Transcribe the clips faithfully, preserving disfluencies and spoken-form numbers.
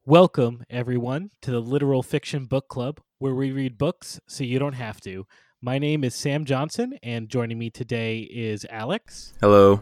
Welcome, everyone, to the Literal Fiction Book Club, where we read books so you don't have to. My name is Sam Johnson, and joining me today is Alex. Hello.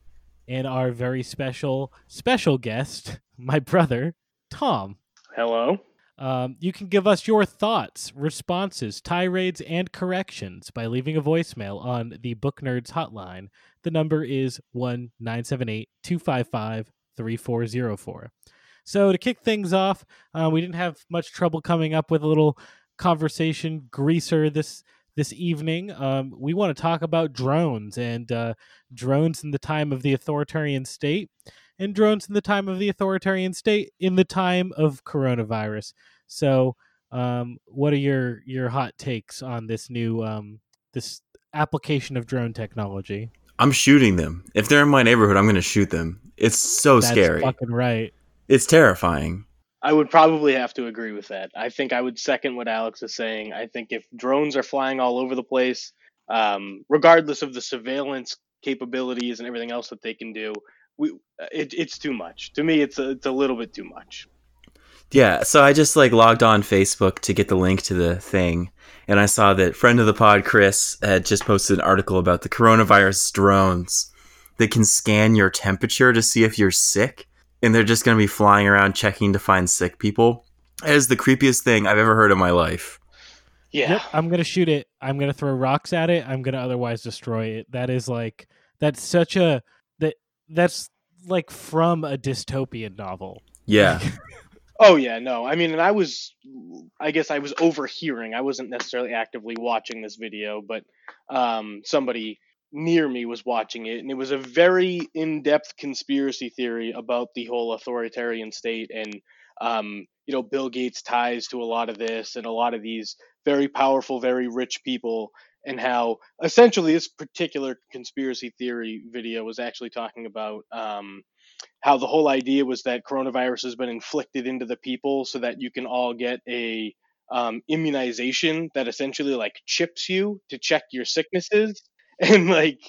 And our very special, special guest, my brother, Tom. Hello. Um, you can give us your thoughts, responses, tirades, and corrections by leaving a voicemail on the Book Nerds hotline. The number is one nine seven eight, two five five, three four zero four. So to kick things off, uh, we didn't have much trouble coming up with a little conversation greaser this this evening. Um, we want to talk about drones and uh, drones in the time of the authoritarian state, and drones in the time of the authoritarian state in the time of coronavirus. So, um, what are your your hot takes on this new um, this application of drone technology? I'm shooting them. If they're in my neighborhood, I'm going to shoot them. It's so That's scary. Fucking right. It's terrifying. I would probably have to agree with that. I think I would second what Alex is saying. I think if drones are flying all over the place, um, regardless of the surveillance capabilities and everything else that they can do, we it, it's too much. To me, it's a, it's a little bit too much. Yeah, so I just like logged on Facebook to get the link to the thing, and I saw that friend of the pod, Chris, had just posted an article about the coronavirus drones that can scan your temperature to see if you're sick. And they're just going to be flying around checking to find sick people. That is the creepiest thing I've ever heard in my life. Yeah. Yep, I'm going to shoot it. I'm going to throw rocks at it. I'm going to otherwise destroy it. That is like, that's such a, that that's like from a dystopian novel. Yeah. Oh, yeah, no. I mean, and I was, I guess I was overhearing. I wasn't necessarily actively watching this video, but um, somebody near me was watching it, and it was a very in-depth conspiracy theory about the whole authoritarian state and um you know Bill Gates' ties to a lot of this and a lot of these very powerful, very rich people, and how essentially this particular conspiracy theory video was actually talking about um how the whole idea was that coronavirus has been inflicted into the people so that you can all get a um immunization that essentially like chips you to check your sicknesses. And like,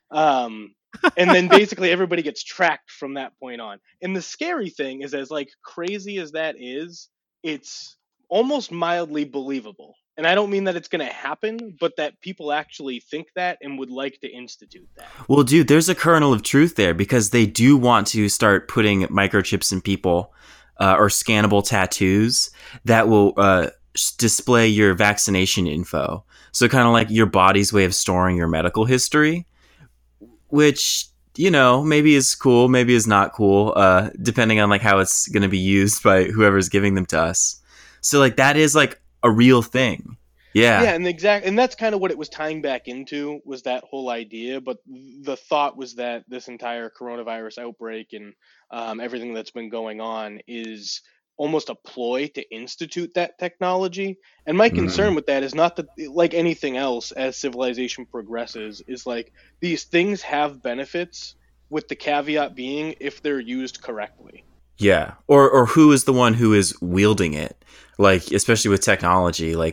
um, and then basically everybody gets tracked from that point on. And the scary thing is, as like crazy as that is, it's almost mildly believable. And I don't mean that it's going to happen, but that people actually think that and would like to institute that. Well, dude, there's a kernel of truth there because they do want to start putting microchips in people uh, or scannable tattoos that will uh, display your vaccination info. So kind of like your body's way of storing your medical history, which, you know, maybe is cool, maybe is not cool, uh, depending on like how it's going to be used by whoever's giving them to us. So like that is like a real thing. Yeah. Yeah, and exact, and that's kind of what it was tying back into, was that whole idea. But the thought was that this entire coronavirus outbreak and um, everything that's been going on is almost a ploy to institute that technology. And my concern mm. with that is not that, like anything else, as civilization progresses, is like these things have benefits, with the caveat being if they're used correctly. Yeah. Or or who is the one who is wielding it? Like, especially with technology, like,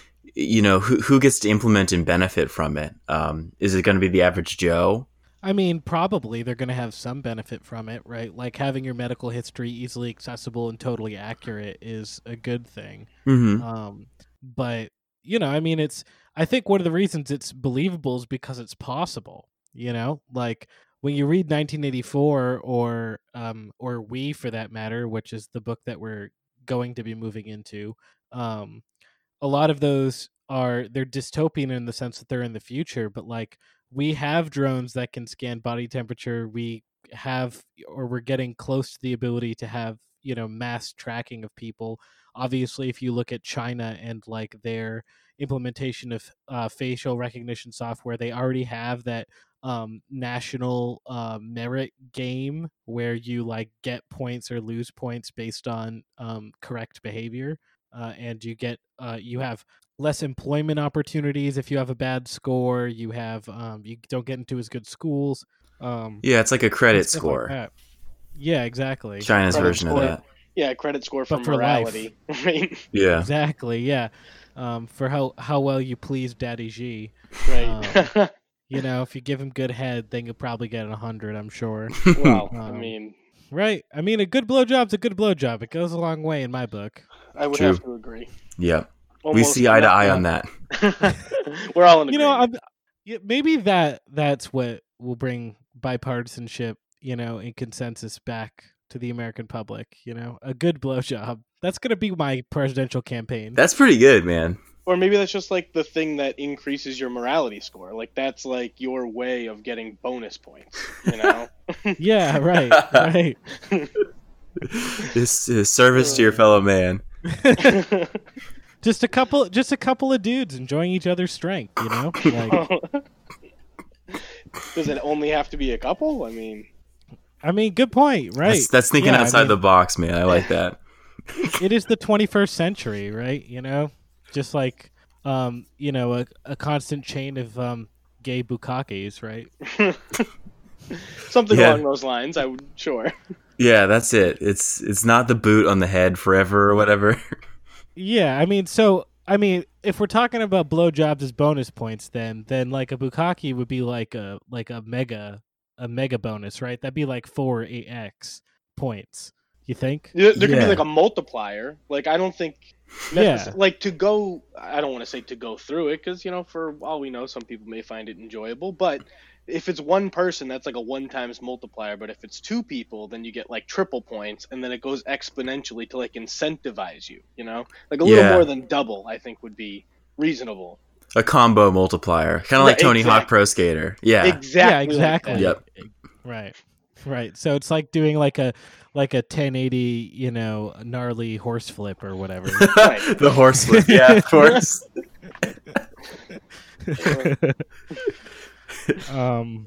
you know, who who gets to implement and benefit from it? Um, is it going to be the average Joe? I mean, probably they're going to have some benefit from it, right? Like having your medical history easily accessible and totally accurate is a good thing. Mm-hmm. Um, but, you know, I mean, it's, I think one of the reasons it's believable is because it's possible, you know? Like when you read nineteen eighty-four or, um, or We, for that matter, which is the book that we're going to be moving into, um, a lot of those are, they're dystopian in the sense that they're in the future, but like, we have drones that can scan body temperature. We have, or we're getting close to the ability to have, you know, mass tracking of people. Obviously, if you look at China and like their implementation of uh, facial recognition software, they already have that um, national uh, merit game where you like get points or lose points based on um, correct behavior. Uh, and you get, uh, you have less employment opportunities if you have a bad score. You have, um, you don't get into as good schools. Um, yeah, it's like a credit score. Like yeah, exactly. China's credit version score. of that. Yeah, credit score for, but for morality. Right? Yeah, exactly. Yeah, um, for how how well you please Daddy G. Right. Um, you know, if you give him good head, then you'll probably get a hundred. I'm sure. Well, um, I mean, right. I mean, a good blowjob's a good blowjob. It goes a long way in my book. I would True. have to agree. Yep. We Almost see eye to eye not- on that. We're all in You know, agreement. I'm, yeah, maybe that that's what will bring bipartisanship, you know, and consensus back to the American public. You know, a good blowjob. That's gonna be my presidential campaign. That's pretty good, man. Or maybe that's just like the thing that increases your morality score. Like that's like your way of getting bonus points. You know? Yeah, right, right. This is service to your fellow man. Just a couple, just a couple of dudes enjoying each other's strength. You know, like, Does it only have to be a couple? I mean, I mean, good point, right? That's, that's thinking Yeah, I outside mean, the box, man. I like that. It is the twenty-first century, right? You know, just like, um, you know, a, a constant chain of um, gay bukakes, right? something Yeah. along those lines. I would sure. Yeah, that's it. It's it's not the boot on the head forever or whatever. Yeah, I mean, so I mean, if we're talking about blowjobs as bonus points, then then like a bukkake would be like a like a mega a mega bonus, right? That'd be like four eight x points. You think? There there could Yeah. be like a multiplier. Like I don't think, Yeah. necess- like to go. I don't want to say to go through it because you know, for all we know, some people may find it enjoyable. But if it's one person, that's like a one times multiplier. But if it's two people, then you get like triple points, and then it goes exponentially to like incentivize you. You know, like a little Yeah. more than double. I think would be reasonable. A combo multiplier, kind of like Right, Tony Hawk exact- Pro Skater. Yeah, Exactly. Yeah, like exactly. that. Yep. Right. Right. So it's like doing like a like a ten eighty, you know, gnarly horse flip or whatever. Right. The horse flip. Yeah, of course. um,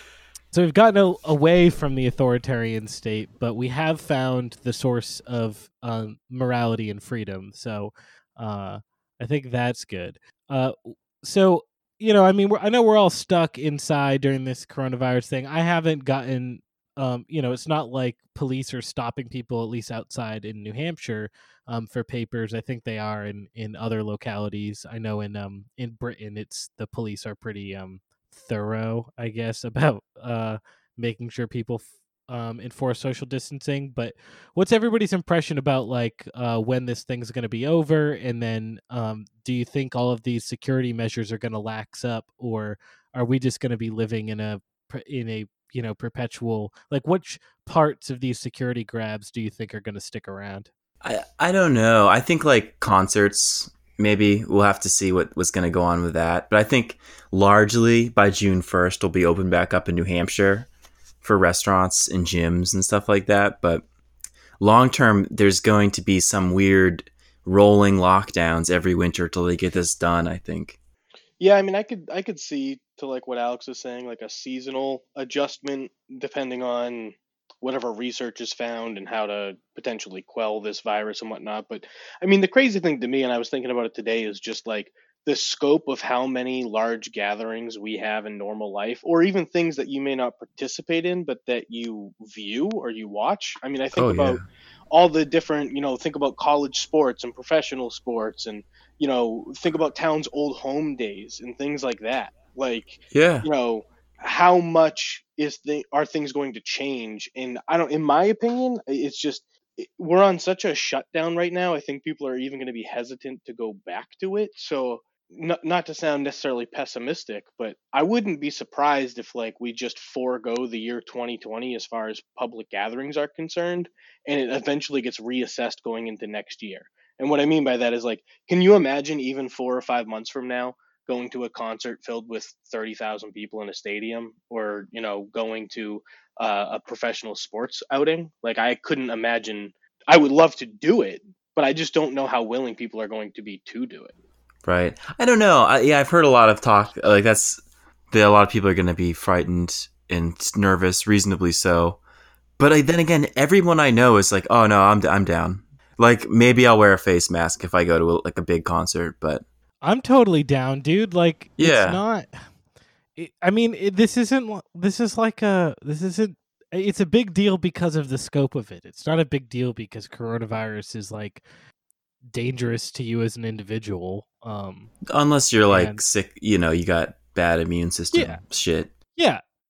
so we've gotten a, away from the authoritarian state, but we have found the source of um, morality and freedom. So uh, I think that's good. Uh, so you know, I mean, we're, I know we're all stuck inside during this coronavirus thing. I haven't gotten, um, you know, it's not like police are stopping people, at least outside in New Hampshire, um, for papers. I think they are in, in other localities. I know in um in Britain, it's the police are pretty um thorough, I guess, about uh making sure people f- um enforce social distancing. But what's everybody's impression about like uh when this thing's going to be over, and then um do you think all of these security measures are going to lax up, or are we just going to be living in a per- in a you know perpetual, like, which parts of these security grabs do you think are going to stick around? I I don't know. I think like concerts, maybe we'll have to see what what's going to go on with that. But I think largely by June first, will be open back up in New Hampshire for restaurants and gyms and stuff like that. But long term, there's going to be some weird rolling lockdowns every winter till they get this done, I think. Yeah, I mean, I could I could see to like what Alex was saying, like a seasonal adjustment depending on whatever research is found and how to potentially quell this virus and whatnot. But I mean, the crazy thing to me, and I was thinking about it today, is just like the scope of how many large gatherings we have in normal life, or even things that you may not participate in, but that you view or you watch. I mean, I think Oh, about yeah. all the different, you know, think about college sports and professional sports, and, you know, think about towns' old home days and things like that. Like, Yeah. you know, how much is the are things going to change? And I don't, in my opinion, it's just it- we're on such a shutdown right now. I think people are even going to be hesitant to go back to it. So not not to sound necessarily pessimistic, but I wouldn't be surprised if like we just forego the year twenty twenty as far as public gatherings are concerned, and it eventually gets reassessed going into next year. And what I mean by that is like, can you imagine even four or five months from now going to a concert filled with thirty thousand people in a stadium, or, you know, going to uh, a professional sports outing? Like, I couldn't imagine. I would love to do it, but I just don't know how willing people are going to be to do it. Right. I don't know. I, yeah, I've heard a lot of talk. Like that's that a lot of people are going to be frightened and nervous, reasonably so. But I, then again, everyone I know is like, "Oh no, I'm I'm down." Like maybe I'll wear a face mask if I go to a, like a big concert, but I'm totally down, dude. Like, Yeah. it's not. It, I mean, it, this isn't. li- This is like a. This isn't. It's a big deal because of the scope of it. It's not a big deal because coronavirus is like dangerous to you as an individual. Um, unless you're like And- sick, you know, you got bad immune system Yeah. shit. yeah,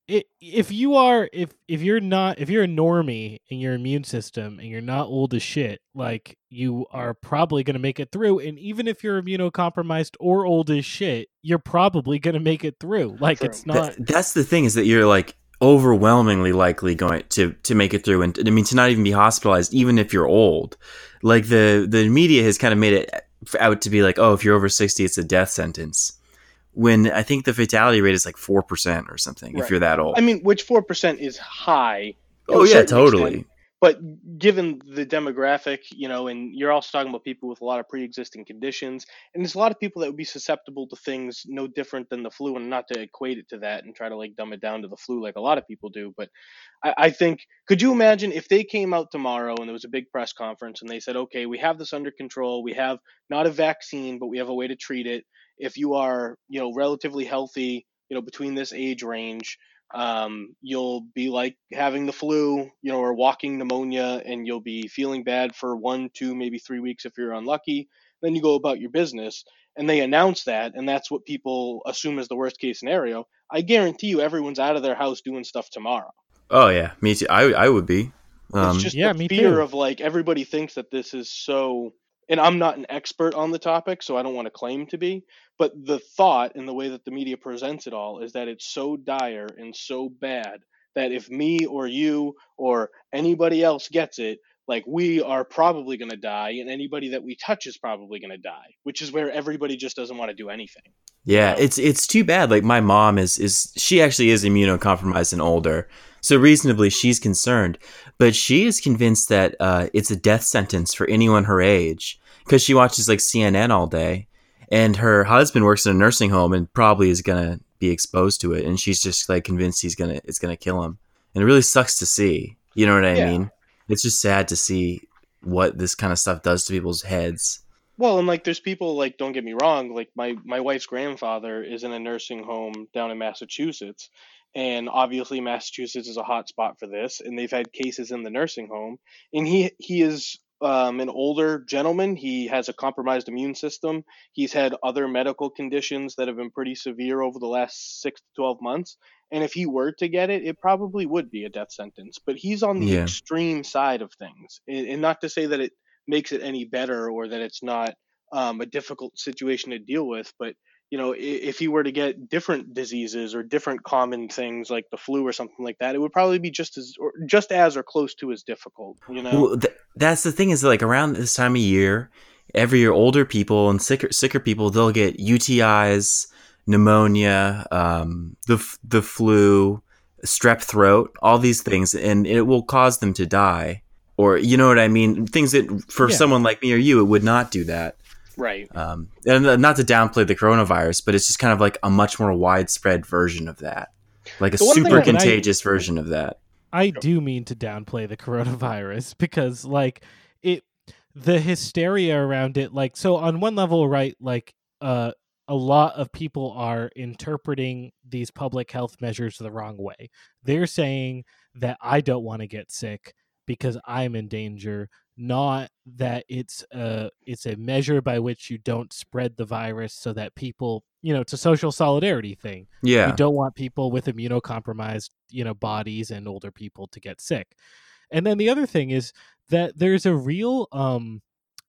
it, if you are if if you're not if you're a normie in your immune system and you're not old as shit, like you are probably going to make it through. And even if you're immunocompromised or old as shit, you're probably going to make it through. Like True. it's not. Th- that's the thing, is that you're like overwhelmingly likely going to to make it through, and I mean to not even be hospitalized, even if you're old. Like the the media has kind of made it out to be like, oh, if you're over sixty, it's a death sentence. When I think the fatality rate is like four percent or something, Right. if you're that old. I mean, which four percent is high. to oh a yeah, certain totally. extent, but given the demographic, you know, and you're also talking about people with a lot of pre-existing conditions, and there's a lot of people that would be susceptible to things no different than the flu, and not to equate it to that and try to like dumb it down to the flu like a lot of people do. But I, I think, could you imagine if they came out tomorrow and there was a big press conference and they said, okay, we have this under control. We have not a vaccine, but we have a way to treat it. If you are, you know, relatively healthy, you know, between this age range, um, you'll be like having the flu, you know, or walking pneumonia, and you'll be feeling bad for one, two, maybe three weeks if you're unlucky. Then you go about your business, and they announce that, and that's what people assume is the worst case scenario. I guarantee you, everyone's out of their house doing stuff tomorrow. Oh yeah, me too. I I would be. Um, It's just yeah, the me fear too. of like everybody thinks that this is so, and I'm not an expert on the topic, so I don't want to claim to be, but the thought and the way that the media presents it all is that it's so dire and so bad that if me or you or anybody else gets it, like we are probably going to die, and anybody that we touch is probably going to die, which is where everybody just doesn't want to do anything. Yeah, know? it's it's too bad. Like my mom is is she actually is immunocompromised and older, so reasonably she's concerned, but she is convinced that uh, it's a death sentence for anyone her age because she watches like C N N all day, and her husband works in a nursing home and probably is gonna be exposed to it, and she's just like convinced he's gonna it's gonna kill him, and it really sucks to see. You know what I Yeah. mean? It's just sad to see what this kind of stuff does to people's heads. Well, and like there's people, like, don't get me wrong, like my my wife's grandfather is in a nursing home down in Massachusetts, and obviously Massachusetts is a hot spot for this, and they've had cases in the nursing home, and he he is um, an older gentleman. He has a compromised immune system. He's had other medical conditions that have been pretty severe over the last six to twelve months, and if he were to get it, it probably would be a death sentence. But he's on the Yeah. extreme side of things, and, and not to say that it makes it any better or that it's not um, a difficult situation to deal with. But you know, if he were to get different diseases or different common things like the flu or something like that, it would probably be just as or just as or close to as difficult. You know, Well, th- that's the thing, is like around this time of year, every year older people and sicker sicker people, they'll get U T Is, pneumonia, um, the f- the flu, strep throat, all these things, and it will cause them to die. Or you know what I mean? Things that for Yeah. someone like me or you, it would not do that. right? Um, and not to downplay the coronavirus, but it's just kind of like a much more widespread version of that, like a The one thing super that I- contagious version of that. I do mean to downplay the coronavirus because like it the hysteria around it, like, so on one level, right, like uh a lot of people are interpreting these public health measures the wrong way. They're saying that I don't want to get sick because I'm in danger, not that it's a it's a measure by which you don't spread the virus so that people, you know, it's a social solidarity thing. Yeah, We don't want people with immunocompromised, you know, bodies and older people to get sick. And then the other thing is that there's a real um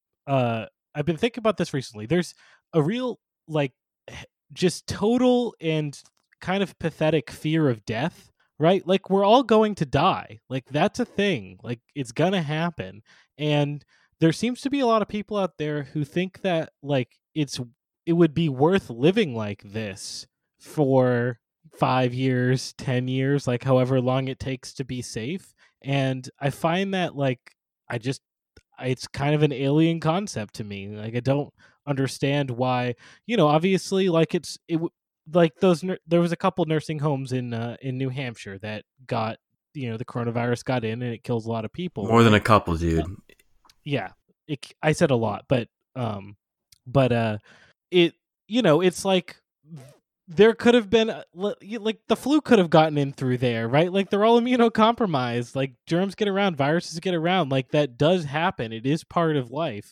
uh I've been thinking about this recently. There's a real like h- just total and kind of pathetic fear of death, right? Like we're all going to die. Like that's a thing. Like it's going to happen. And there seems to be a lot of people out there who think that like it's it would be worth living like this for five years, ten years, like however long it takes to be safe. And I find that like I just it's kind of an alien concept to me. Like I don't understand why, you know, obviously like it's it w- like those nur- there was a couple nursing homes in uh, in New Hampshire that got, you know, the coronavirus got in and it kills a lot of people. more than a right? couple, dude. Yeah, it, I said a lot, but um but uh it, you know, it's like there could have been uh, li- like the flu could have gotten in through there, right? Like they're all immunocompromised, like germs get around, viruses get around, like that does happen. It is part of life.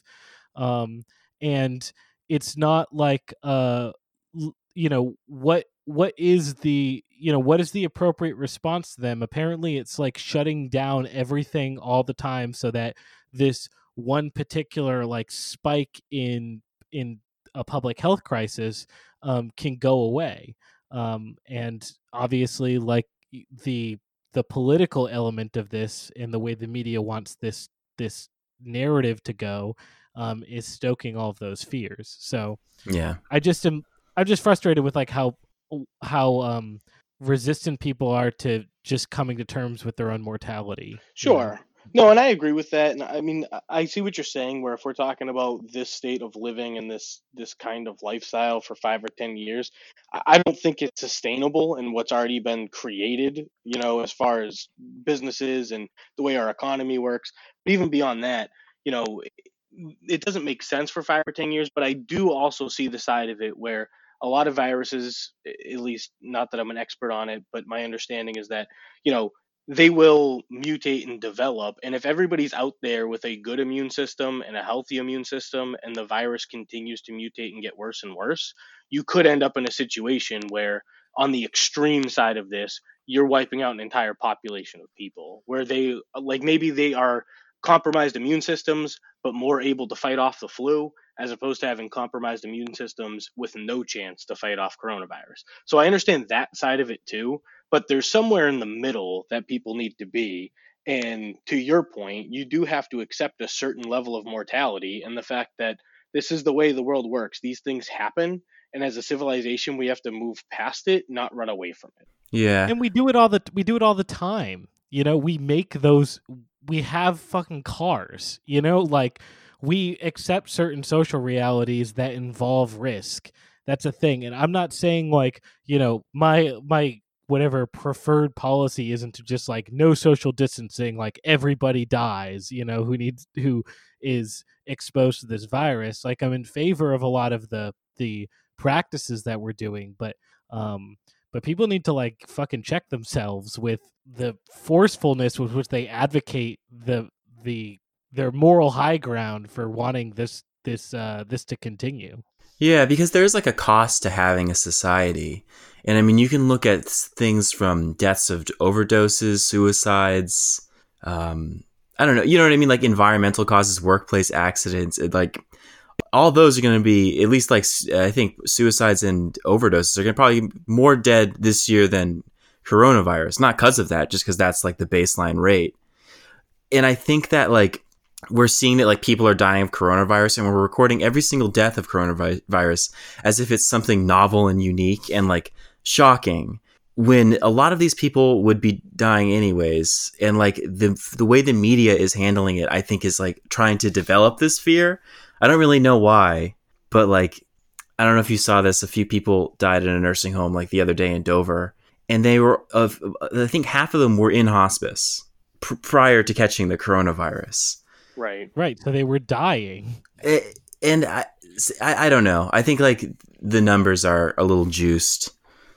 Um and it's not like uh l- you know, what what is the you know, what is the appropriate response to them? Apparently it's like shutting down everything all the time so that this one particular like spike in in a public health crisis um, can go away. Um, and obviously, like the the political element of this and the way the media wants this this narrative to go um, is stoking all of those fears. So Yeah. I just am I'm just frustrated with like how how um, resistant people are to just coming to terms with their own mortality. you know? Sure. No, and I agree with that. And I mean, I- I see what you're saying. Where if we're talking about this state of living and this this kind of lifestyle for five or ten years, I I don't think it's sustainable in what's already been created. You know, as far as businesses and the way our economy works. But even beyond that, you know, it doesn't make sense for five or ten years. But I do also see the side of it where a lot of viruses, a- at least not that I'm an expert on it, but my understanding is that you know they will mutate and develop. And if everybody's out there with a good immune system and a healthy immune system, and the virus continues to mutate and get worse and worse, you could end up in a situation where, on the extreme side of this, you're wiping out an entire population of people where they, like, maybe they are compromised immune systems, but more able to fight off the flu, as opposed to having compromised immune systems with no chance to fight off coronavirus. So I understand that side of it too, but there's somewhere in the middle that people need to be. And to your point, you do have to accept a certain level of mortality and the fact that this is the way the world works. These things happen. And as a civilization, we have to move past it, not run away from it. Yeah. And we do it all the we do it all the time. You know, we make those we have fucking cars, you know, like we accept certain social realities that involve risk. That's a thing. And I'm not saying like, you know, my my whatever preferred policy isn't to just like no social distancing, like everybody dies, you know, who needs who is exposed to this virus. Like I'm in favor of a lot of the the practices that we're doing, but um but people need to like fucking check themselves with the forcefulness with which they advocate the the their moral high ground for wanting this this uh this to continue. Yeah, because there's like a cost to having a society. And I mean, you can look at things from deaths of overdoses, suicides, um, I don't know, you know what I mean? Like environmental causes, workplace accidents, it, like all those are going to be, at least like, I think suicides and overdoses are going to probably be more dead this year than coronavirus. Not because of that, just because that's like the baseline rate. And I think that like, we're seeing that like people are dying of coronavirus and we're recording every single death of coronavirus as if it's something novel and unique and like shocking, when a lot of these people would be dying anyways. And like the the way the media is handling it, I think is like trying to develop this fear. I don't really know why, but like, I don't know if you saw this. A few people died in a nursing home like the other day in Dover, and they were of, I think half of them were in hospice pr- prior to catching the coronavirus. Right. Right. So they were dying. It, and I, I, I don't know. I think like the numbers are a little juiced.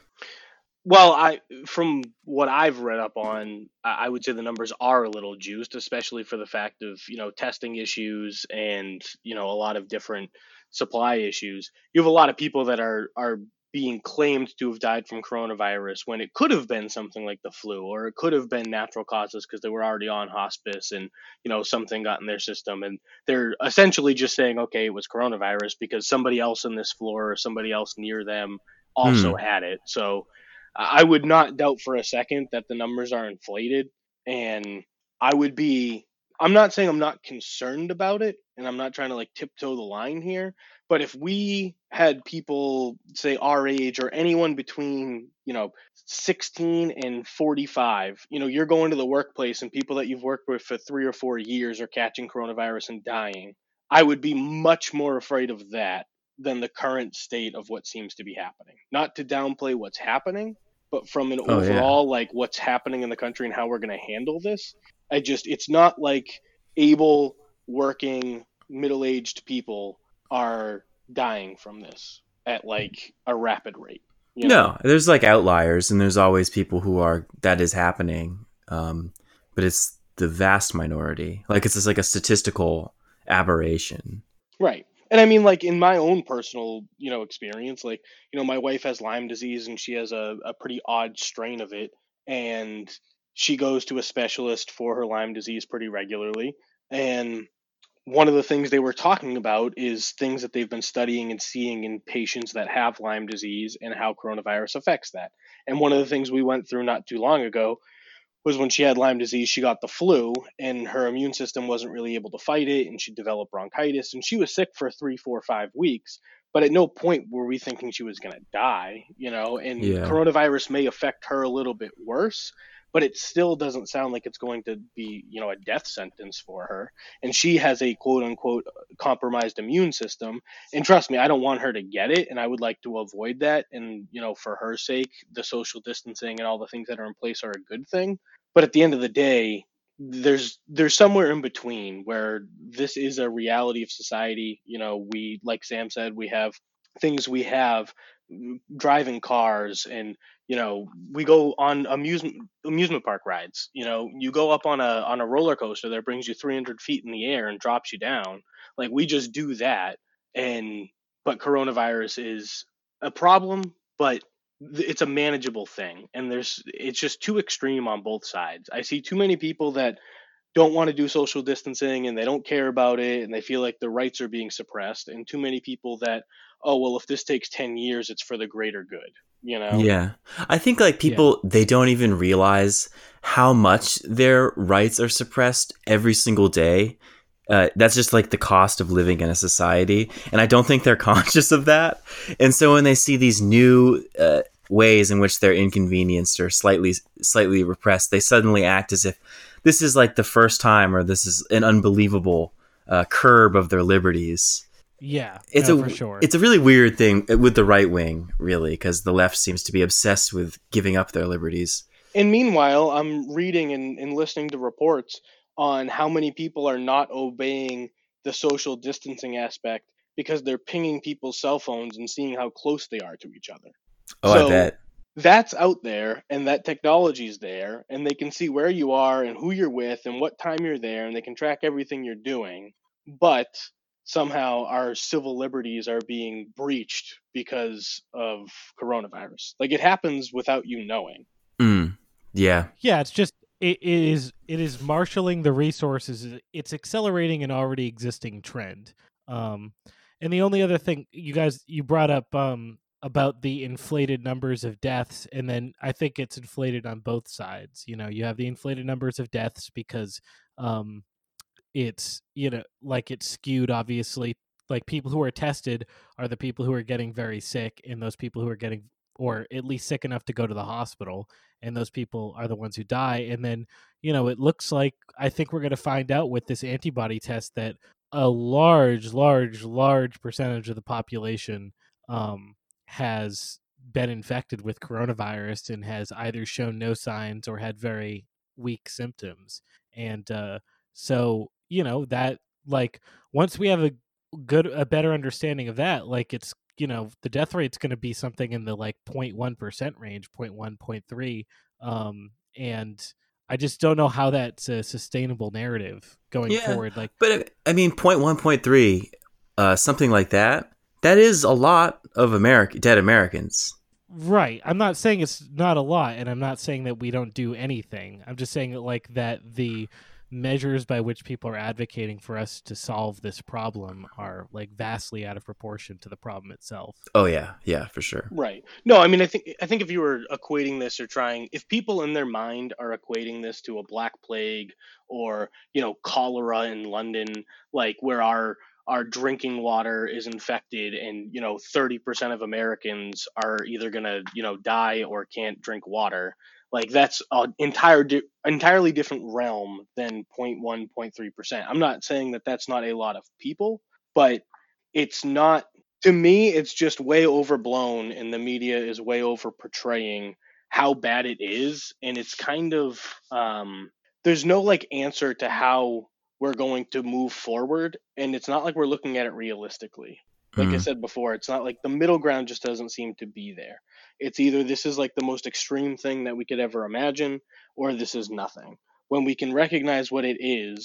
Well, I from what I've read up on, I I would say the numbers are a little juiced, especially for the fact of, you know, testing issues and, you know, a lot of different supply issues. You have a lot of people that are are being claimed to have died from coronavirus when it could have been something like the flu, or it could have been natural causes because they were already on hospice and, you know, something got in their system. And they're essentially just saying, okay, it was coronavirus because somebody else on this floor or somebody else near them also Hmm. had it. So I would not doubt for a second that the numbers are inflated. And I would be, I'm not saying I'm not concerned about it, and I'm not trying to like tiptoe the line here, but if we had people, say our age or anyone between, you know, sixteen and forty-five, you know, you're going to the workplace and people that you've worked with for three or four years are catching coronavirus and dying, I would be much more afraid of that than the current state of what seems to be happening. Not to downplay what's happening, but from an Oh, yeah. overall, like what's happening in the country and how we're going to handle this, I just, it's not like able, working, middle aged people are dying from this at like a rapid rate. You know? No, there's like outliers, and there's always people who are that is happening, um, but it's the vast minority. Like it's just like a statistical aberration. Right. And I mean, like in my own personal, you know, experience, like, you know, my wife has Lyme disease and she has a, a pretty odd strain of it. And she goes to a specialist for her Lyme disease pretty regularly. And one of the things they were talking about is things that they've been studying and seeing in patients that have Lyme disease and how coronavirus affects that. And one of the things we went through not too long ago was when she had Lyme disease, she got the flu and her immune system wasn't really able to fight it and she developed bronchitis and she was sick for three, four, five weeks. But at no point were we thinking she was going to die, you know, and Yeah. coronavirus may affect her a little bit worse, but it still doesn't sound like it's going to be, you know, a death sentence for her. And she has a quote unquote compromised immune system. And trust me, I don't want her to get it. And I would like to avoid that. And, you know, for her sake, the social distancing and all the things that are in place are a good thing. But at the end of the day, there's there's somewhere in between where this is a reality of society. You know, we, like Sam said, we have things we have, driving cars, and you know, we go on amusement amusement park rides. You know, you go up on a on a roller coaster that brings you three hundred feet in the air and drops you down. Like we just do that, and but coronavirus is a problem, but it's a manageable thing, and there's it's just too extreme on both sides. I see too many people that don't want to do social distancing and they don't care about it and they feel like their rights are being suppressed, and too many people that, oh well, if this takes ten years it's for the greater good, you know. Yeah. I think like people, they don't even realize how much their rights are suppressed every single day. Uh, that's just like the cost of living in a society. And I don't think they're conscious of that. And so when they see these new uh, ways in which they're inconvenienced or slightly, slightly repressed, they suddenly act as if this is like the first time, or this is an unbelievable uh, curb of their liberties. Yeah, it's no, a for sure. It's a really weird thing with the right wing, really, because the left seems to be obsessed with giving up their liberties. And meanwhile, I'm reading and, and listening to reports on how many people are not obeying the social distancing aspect because they're pinging people's cell phones and seeing how close they are to each other. Oh, so I bet. That's out there, and that technology's there, and they can see where you are and who you're with and what time you're there, and they can track everything you're doing. But somehow our civil liberties are being breached because of coronavirus. Like it happens without you knowing. Mm, yeah. Yeah, it's just it, it is it is marshaling the resources. It's accelerating an already existing trend. Um, and the only other thing you guys you brought up um, about the inflated numbers of deaths, and then I think it's inflated on both sides. You know, you have the inflated numbers of deaths because um, it's you know like it's skewed, obviously. Like people who are tested are the people who are getting very sick, and those people who are getting or at least sick enough to go to the hospital, and those people are the ones who die. And then, you know, it looks like I think we're going to find out with this antibody test that a large, large, large percentage of the population um, has been infected with coronavirus and has either shown no signs or had very weak symptoms. And uh, so, you know, that like once we have a good, a better understanding of that, like it's, you know, the death rate's going to be something in the like zero point one percent range, zero point one, zero point three. Um, and I just don't know how that's a sustainable narrative going yeah, forward. Like, but I mean, zero point one, zero point three, uh, something like that, that is a lot of America, dead Americans. Right. I'm not saying it's not a lot, and I'm not saying that we don't do anything. I'm just saying that, like, that the measures by which people are advocating for us to solve this problem are like vastly out of proportion to the problem itself. Oh yeah, yeah, for sure. Right. No, I mean, I think I think if you were equating this or trying, if people in their mind are equating this to a black plague or, you know, cholera in London, like where our our drinking water is infected and, you know, thirty percent of Americans are either going to, you know, die or can't drink water. Like that's an entire di- entirely different realm than zero point one, zero point three percent. I'm not saying that that's not a lot of people, but it's not, to me, it's just way overblown, and the media is way over portraying how bad it is. And it's kind of, um, there's no like answer to how we're going to move forward. And it's not like we're looking at it realistically. Like mm. I said before, it's not like the middle ground just doesn't seem to be there. It's either this is like the most extreme thing that we could ever imagine, or this is nothing. When we can recognize what it is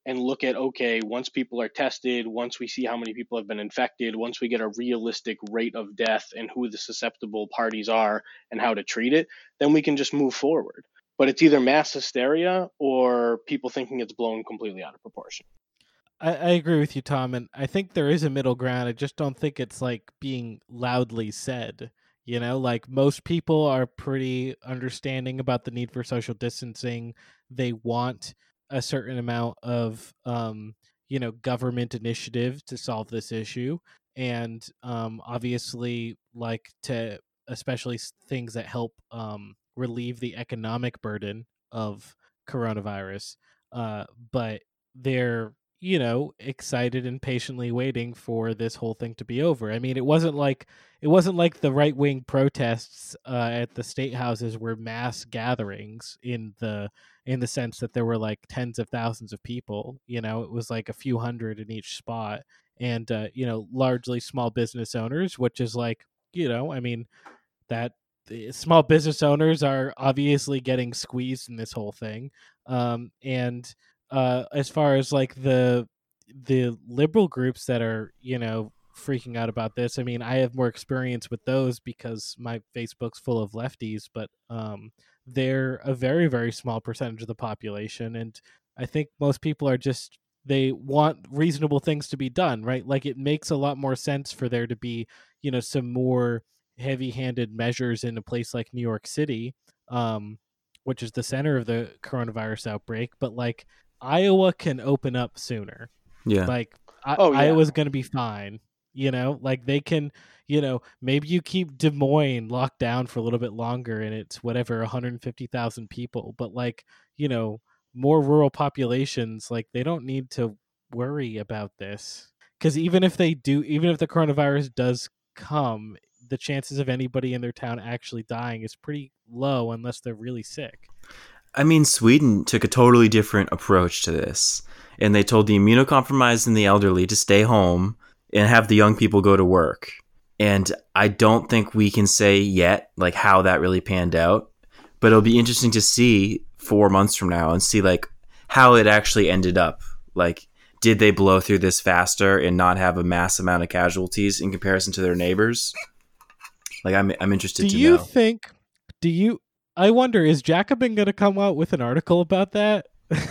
and look at, okay, once people are tested, once we see how many people have been infected, once we get a realistic rate of death and who the susceptible parties are and how to treat it, then we can just move forward. But it's either mass hysteria or people thinking it's blown completely out of proportion. I, I agree with you, Tom, and I think there is a middle ground. I just don't think it's like being loudly said. You know, like most people are pretty understanding about the need for social distancing. They want a certain amount of, um, you know, government initiative to solve this issue, and um, obviously, like to especially s- things that help um, relieve the economic burden of coronavirus. Uh, but they're you know excited and patiently waiting for this whole thing to be over. I mean, it wasn't like it wasn't like the right wing protests uh, at the state houses were mass gatherings in the in the sense that there were like tens of thousands of people. You know, it was like a few hundred in each spot, and uh, you know, largely small business owners, which is like you know, I mean, that the small business owners are obviously getting squeezed in this whole thing. Um, and uh, as far as like the the liberal groups that are you know freaking out about this, I mean, I have more experience with those because my Facebook's full of lefties, but um, they're a very very small percentage of the population, and I think most people are just they want reasonable things to be done, right? Like it makes a lot more sense for there to be you know some more heavy-handed measures in a place like New York City, um, which is the center of the coronavirus outbreak. But like Iowa can open up sooner. Yeah. Like I- Oh, yeah. Iowa's going to be fine. You know, like they can. You know, maybe you keep Des Moines locked down for a little bit longer, and it's whatever one hundred fifty thousand people. But like you know, more rural populations, like they don't need to worry about this because even if they do, even if the coronavirus does come, the chances of anybody in their town actually dying is pretty low unless they're really sick. I mean, Sweden took a totally different approach to this, and they told the immunocompromised and the elderly to stay home and have the young people go to work. And I don't think we can say yet like how that really panned out, but it'll be interesting to see four months from now and see like how it actually ended up. Like, did they blow through this faster and not have a mass amount of casualties in comparison to their neighbors? Like, I'm I'm interested do to you know. think do you I wonder, is Jacobin going to come out with an article about that?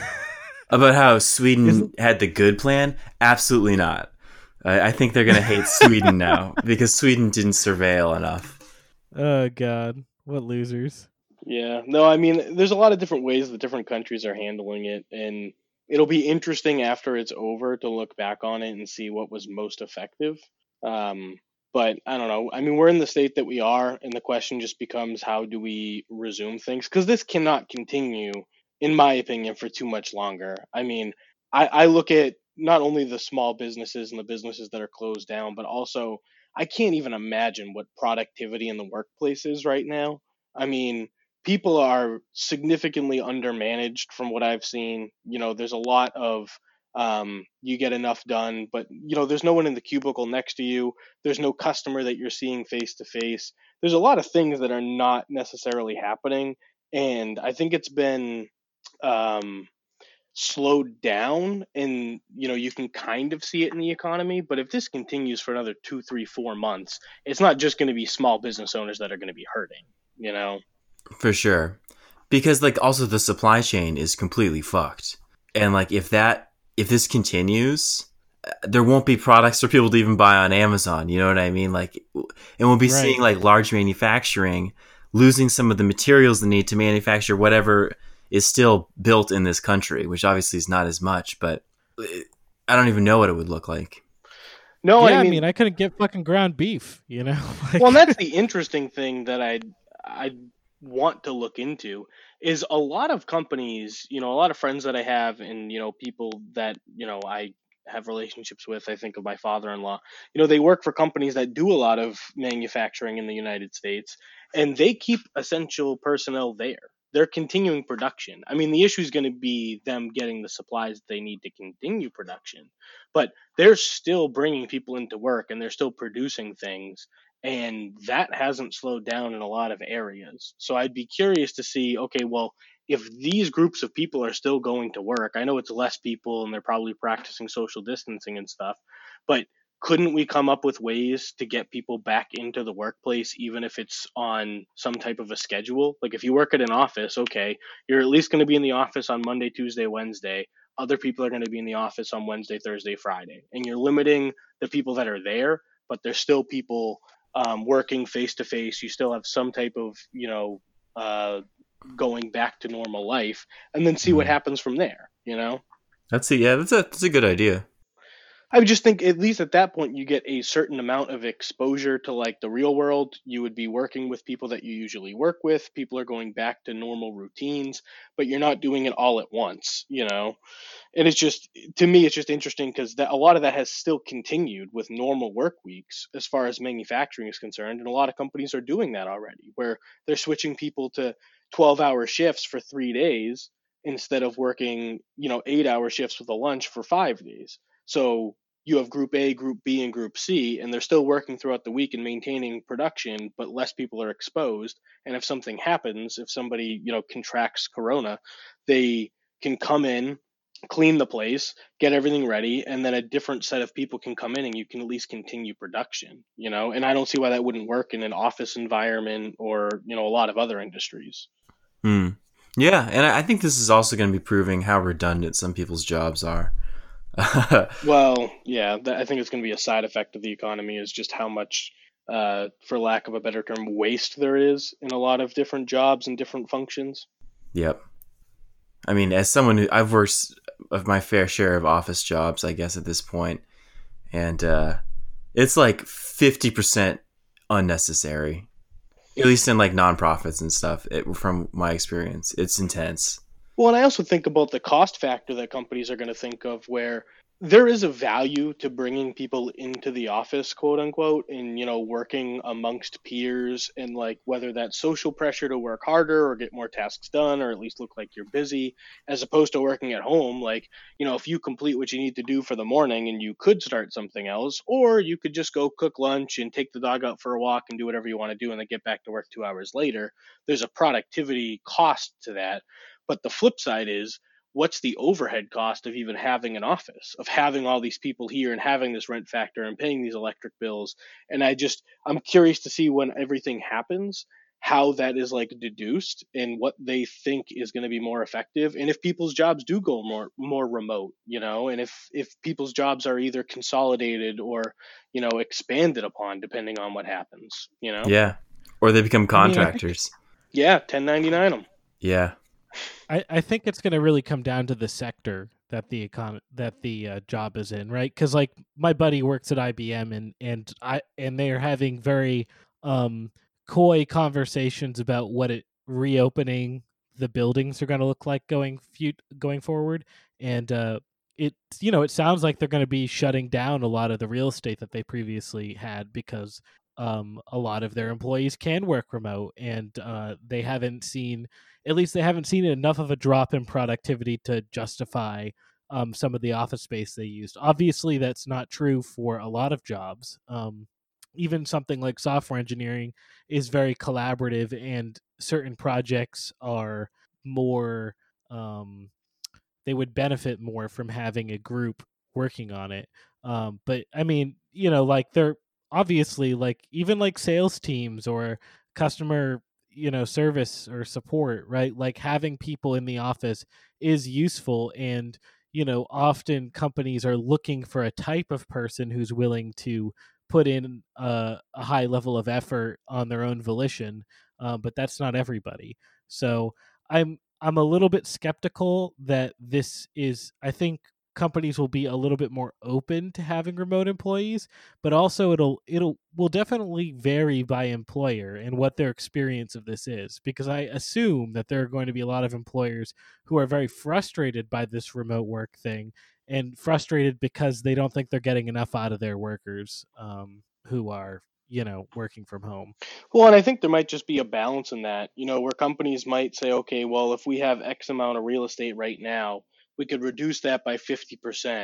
About how Sweden Isn't- had the good plan? Absolutely not. I, I think they're going to hate Sweden now because Sweden didn't surveil enough. Oh god, what losers. Yeah, no, I mean, there's a lot of different ways that different countries are handling it, and it'll be interesting after it's over to look back on it and see what was most effective. Um, but I don't know. I mean, we're in the state that we are, and the question just becomes how do we resume things? Because this cannot continue, in my opinion, for too much longer. I mean, I, I look at not only the small businesses and the businesses that are closed down, but also I can't even imagine what productivity in the workplace is right now. I mean, people are significantly undermanaged from what I've seen. You know, there's a lot of um, you get enough done, but you know, there's no one in the cubicle next to you. There's no customer that you're seeing face to face. There's a lot of things that are not necessarily happening, and I think it's been um, slowed down. And you know, you can kind of see it in the economy. But if this continues for another two, three, four months, it's not just going to be small business owners that are going to be hurting. You know. For sure. Because like also the supply chain is completely fucked. And like if that if this continues, there won't be products for people to even buy on Amazon, you know what I mean? Like and we'll be Right. seeing like large manufacturing losing some of the materials they need to manufacture whatever is still built in this country, which obviously is not as much, but I don't even know what it would look like. No, yeah, I I mean, mean, I couldn't get fucking ground beef, you know? Like, well, and that's the interesting thing that I I want to look into is a lot of companies, you know, a lot of friends that I have, and you know, people that you know I have relationships with. I think of my father-in-law. You know, they work for companies that do a lot of manufacturing in the United States, and they keep essential personnel there. They're continuing production. I mean, the issue is going to be them getting the supplies they need to continue production, but they're still bringing people into work and they're still producing things, and that hasn't slowed down in a lot of areas. So I'd be curious to see, okay, well, if these groups of people are still going to work, I know it's less people and they're probably practicing social distancing and stuff, but couldn't we come up with ways to get people back into the workplace, even if it's on some type of a schedule? Like if you work at an office, okay, you're at least going to be in the office on Monday, Tuesday, Wednesday. Other people are going to be in the office on Wednesday, Thursday, Friday. And you're limiting the people that are there, but there's still people um, working face to face. You still have some type of, you know, uh, going back to normal life, and then see what Mhm. happens from there, you know? That's a yeah. That's a that's a good idea. I would just think at least at that point you get a certain amount of exposure to like the real world. You would be working with people that you usually work with. People are going back to normal routines, but you're not doing it all at once, you know? And it's just, to me, it's just interesting because that a lot of that has still continued with normal work weeks as far as manufacturing is concerned. And a lot of companies are doing that already, where they're switching people to twelve hour shifts for three days instead of working, you know, eight hour shifts with a lunch for five days. So you have group A, group B, and group C, and they're still working throughout the week and maintaining production, but less people are exposed. And if something happens, if somebody, you know, contracts corona, they can come in, clean the place, get everything ready, and then a different set of people can come in and you can at least continue production, you know? And I don't see why that wouldn't work in an office environment or, you know, a lot of other industries. Hmm. Yeah, and I I think this is also going to be proving how redundant some people's jobs are. Well, yeah, that, I think it's going to be a side effect of the economy is just how much, uh, for lack of a better term, waste there is in a lot of different jobs and different functions. Yep. I mean, as someone who I've worked of my fair share of office jobs, I guess at this point, and uh, it's like fifty percent unnecessary. At least in like nonprofits and stuff. It, from my experience, it's intense. Well, and I also think about the cost factor that companies are going to think of where there is a value to bringing people into the office, quote unquote, and, you know, working amongst peers and like whether that's social pressure to work harder or get more tasks done or at least look like you're busy as opposed to working at home. Like, you know, if you complete what you need to do for the morning and you could start something else, or you could just go cook lunch and take the dog out for a walk and do whatever you want to do and then get back to work two hours later. There's a productivity cost to that. But the flip side is, what's the overhead cost of even having an office, of having all these people here and having this rent factor and paying these electric bills? And I just, I'm curious to see when everything happens, how that is like deduced and what they think is going to be more effective. And if people's jobs do go more, more remote, you know, and if, if people's jobs are either consolidated or, you know, expanded upon, depending on what happens, you know? Yeah. Or they become I mean, I think contractors. Yeah. ten ninety-nine them. Yeah. I, I think it's going to really come down to the sector that the econ that the uh, job is in, right? Because like my buddy works at I B M, and and I and they are having very um, coy conversations about what it reopening the buildings are going to look like going fut- going forward, and uh, it you know it sounds like they're going to be shutting down a lot of the real estate that they previously had because um, a lot of their employees can work remote, and uh, they haven't seen at least they haven't seen enough of a drop in productivity to justify um, some of the office space they used. Obviously, that's not true for a lot of jobs. Um, even something like software engineering is very collaborative, and certain projects are more, um, they would benefit more from having a group working on it. Um, but I mean, you know, like they're obviously like even like sales teams or customer you know service or support, right? Like having people in the office is useful, and you know often companies are looking for a type of person who's willing to put in a, a high level of effort on their own volition, uh, but that's not everybody. So i'm i'm a little bit skeptical that this is I think companies will be a little bit more open to having remote employees, but also it'll it'll will definitely vary by employer and what their experience of this is, because I assume that there are going to be a lot of employers who are very frustrated by this remote work thing, and frustrated because they don't think they're getting enough out of their workers um, who are you know working from home. Well, and I think there might just be a balance in that, you know, where companies might say, okay, well, if we have X amount of real estate right now, we could reduce that by fifty percent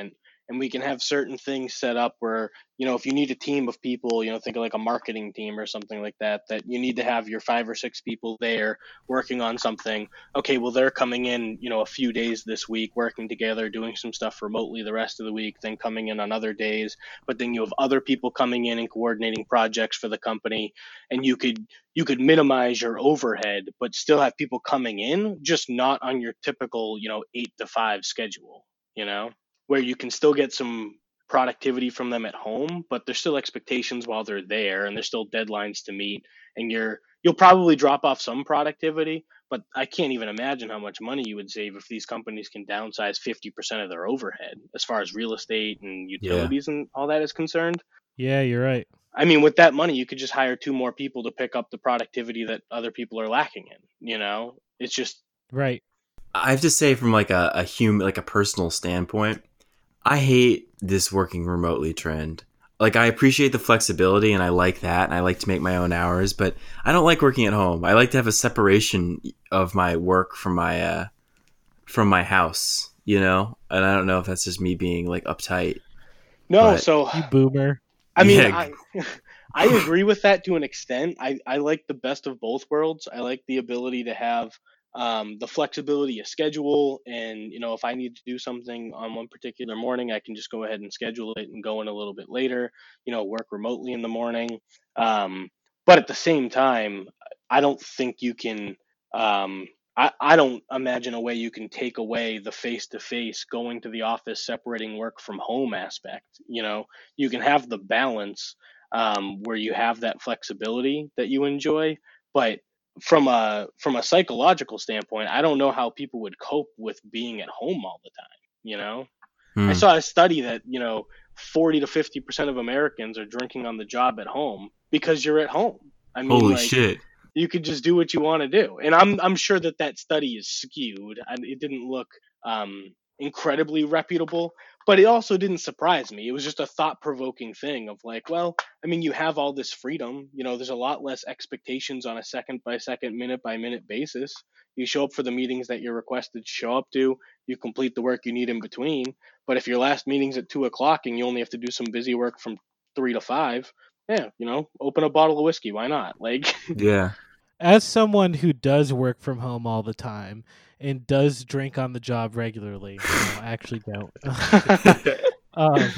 and we can have certain things set up where, you know, if you need a team of people, you know, think of like a marketing team or something like that, that you need to have your five or six people there working on something. Okay, well, they're coming in, you know, a few days this week, working together, doing some stuff remotely the rest of the week, then coming in on other days. But then you have other people coming in and coordinating projects for the company, and you could you could minimize your overhead, but still have people coming in, just not on your typical, you know, eight to five schedule, you know, where you can still get some productivity from them at home, but there's still expectations while they're there, and there's still deadlines to meet, and you're you'll probably drop off some productivity, but I can't even imagine how much money you would save if these companies can downsize fifty percent of their overhead as far as real estate and Yeah. utilities and all that is concerned. Yeah, you're right. I mean, with that money, you could just hire two more people to pick up the productivity that other people are lacking in. You know, it's just Right. I have to say, from like a, a human, like a personal standpoint, I hate this working remotely trend. Like, I appreciate the flexibility and I like that, and I like to make my own hours, but I don't like working at home. I like to have a separation of my work from my uh, from my house, you know. And I don't know if that's just me being like uptight. no. But- So You boomer. I mean, Yeah. I, I agree with that to an extent. I, I like the best of both worlds. I like the ability to have um, the flexibility of schedule. And, you know, if I need to do something on one particular morning, I can just go ahead and schedule it and go in a little bit later, you know, work remotely in the morning. Um, but at the same time, I don't think you can. Um, I, I don't imagine a way you can take away the face to face, going to the office, separating work from home aspect. You know, you can have the balance um, where you have that flexibility that you enjoy, but from a from a psychological standpoint, I don't know how people would cope with being at home all the time. You know, Hmm. I saw a study that, you know, forty to fifty percent of Americans are drinking on the job at home because you're at home. I mean, Holy like, shit. you could just do what you want to do. And I'm I'm sure that that study is skewed. And it didn't look um, incredibly reputable, but it also didn't surprise me. It was just a thought provoking thing of like, well, I mean, you have all this freedom. You know, there's a lot less expectations on a second by second, minute by minute basis. You show up for the meetings that you're requested to show up to. You complete the work you need in between. But if your last meeting's at two o'clock and you only have to do some busy work from three to five, yeah, you know, open a bottle of whiskey. Why not? Like, Yeah. As someone who does work from home all the time and does drink on the job regularly, no, I actually don't. um,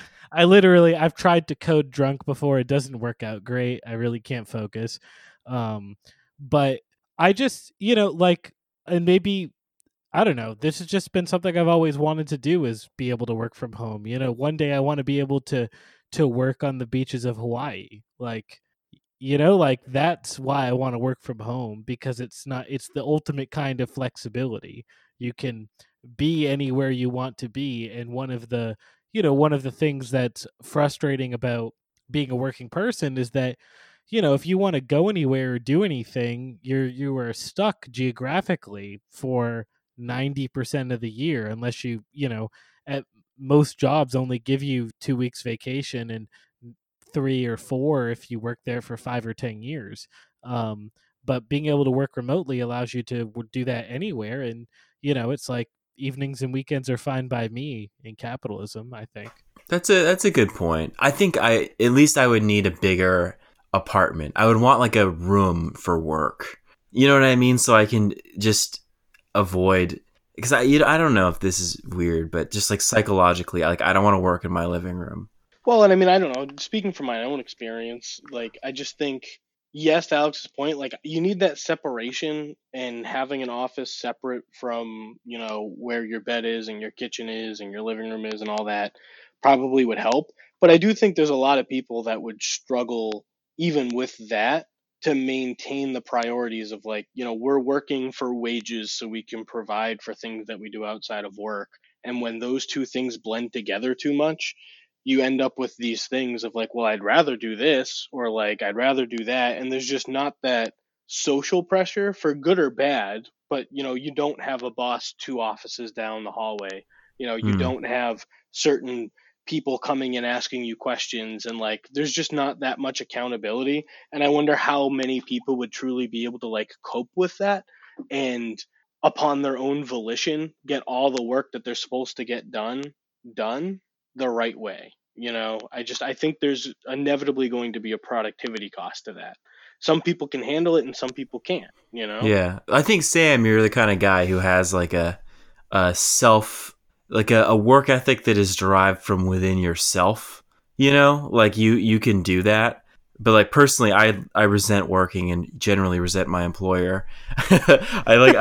I literally, I've tried to code drunk before. It doesn't work out great. I really can't focus. Um, but I just, you know, like, and maybe, I don't know, this has just been something I've always wanted to do, is be able to work from home. You know, one day I want to be able to, to work on the beaches of Hawaii. Like, you know, like, that's why I want to work from home, because it's not, it's the ultimate kind of flexibility. You can be anywhere you want to be. And one of the, you know, one of the things that's frustrating about being a working person is that, you know, if you want to go anywhere or do anything, you're, you are stuck geographically for ninety percent of the year, unless you, you know, at most jobs only give you two weeks vacation and three or four if you work there for five or ten years. Um, but being able to work remotely allows you to w- do that anywhere. And, you know, it's like evenings and weekends are fine by me in capitalism, I think. That's a that's a good point. I think I at least I would need a bigger apartment. I would want like a room for work. You know what I mean? So I can just avoid, because I you know, I don't know if this is weird, but just like psychologically, like I don't want to work in my living room. well, and I mean, I don't know. Speaking from my own experience, like, I just think, yes, to Alex's point, like, you need that separation, and having an office separate from, you know, where your bed is and your kitchen is and your living room is and all that probably would help. But I do think there's a lot of people that would struggle even with that to maintain the priorities of, like, you know, we're working for wages so we can provide for things that we do outside of work. And when those two things blend together too much, you end up with these things of like, well, I'd rather do this, or like, I'd rather do that. And there's just not that social pressure, for good or bad. But, you know, you don't have a boss two offices down the hallway. You know, you Hmm. don't have certain people coming and asking you questions. And like, there's just not that much accountability. And I wonder how many people would truly be able to like cope with that, and upon their own volition, get all the work that they're supposed to get done, done. the right way. You know, I just I think there's inevitably going to be a productivity cost to that. Some people can handle it and some people can't, you know? Yeah, I think Sam, you're the kind of guy who has like a a self, like a, a work ethic that is derived from within yourself. You know, like you you can do that. But like personally, I I resent working and generally resent my employer. I like,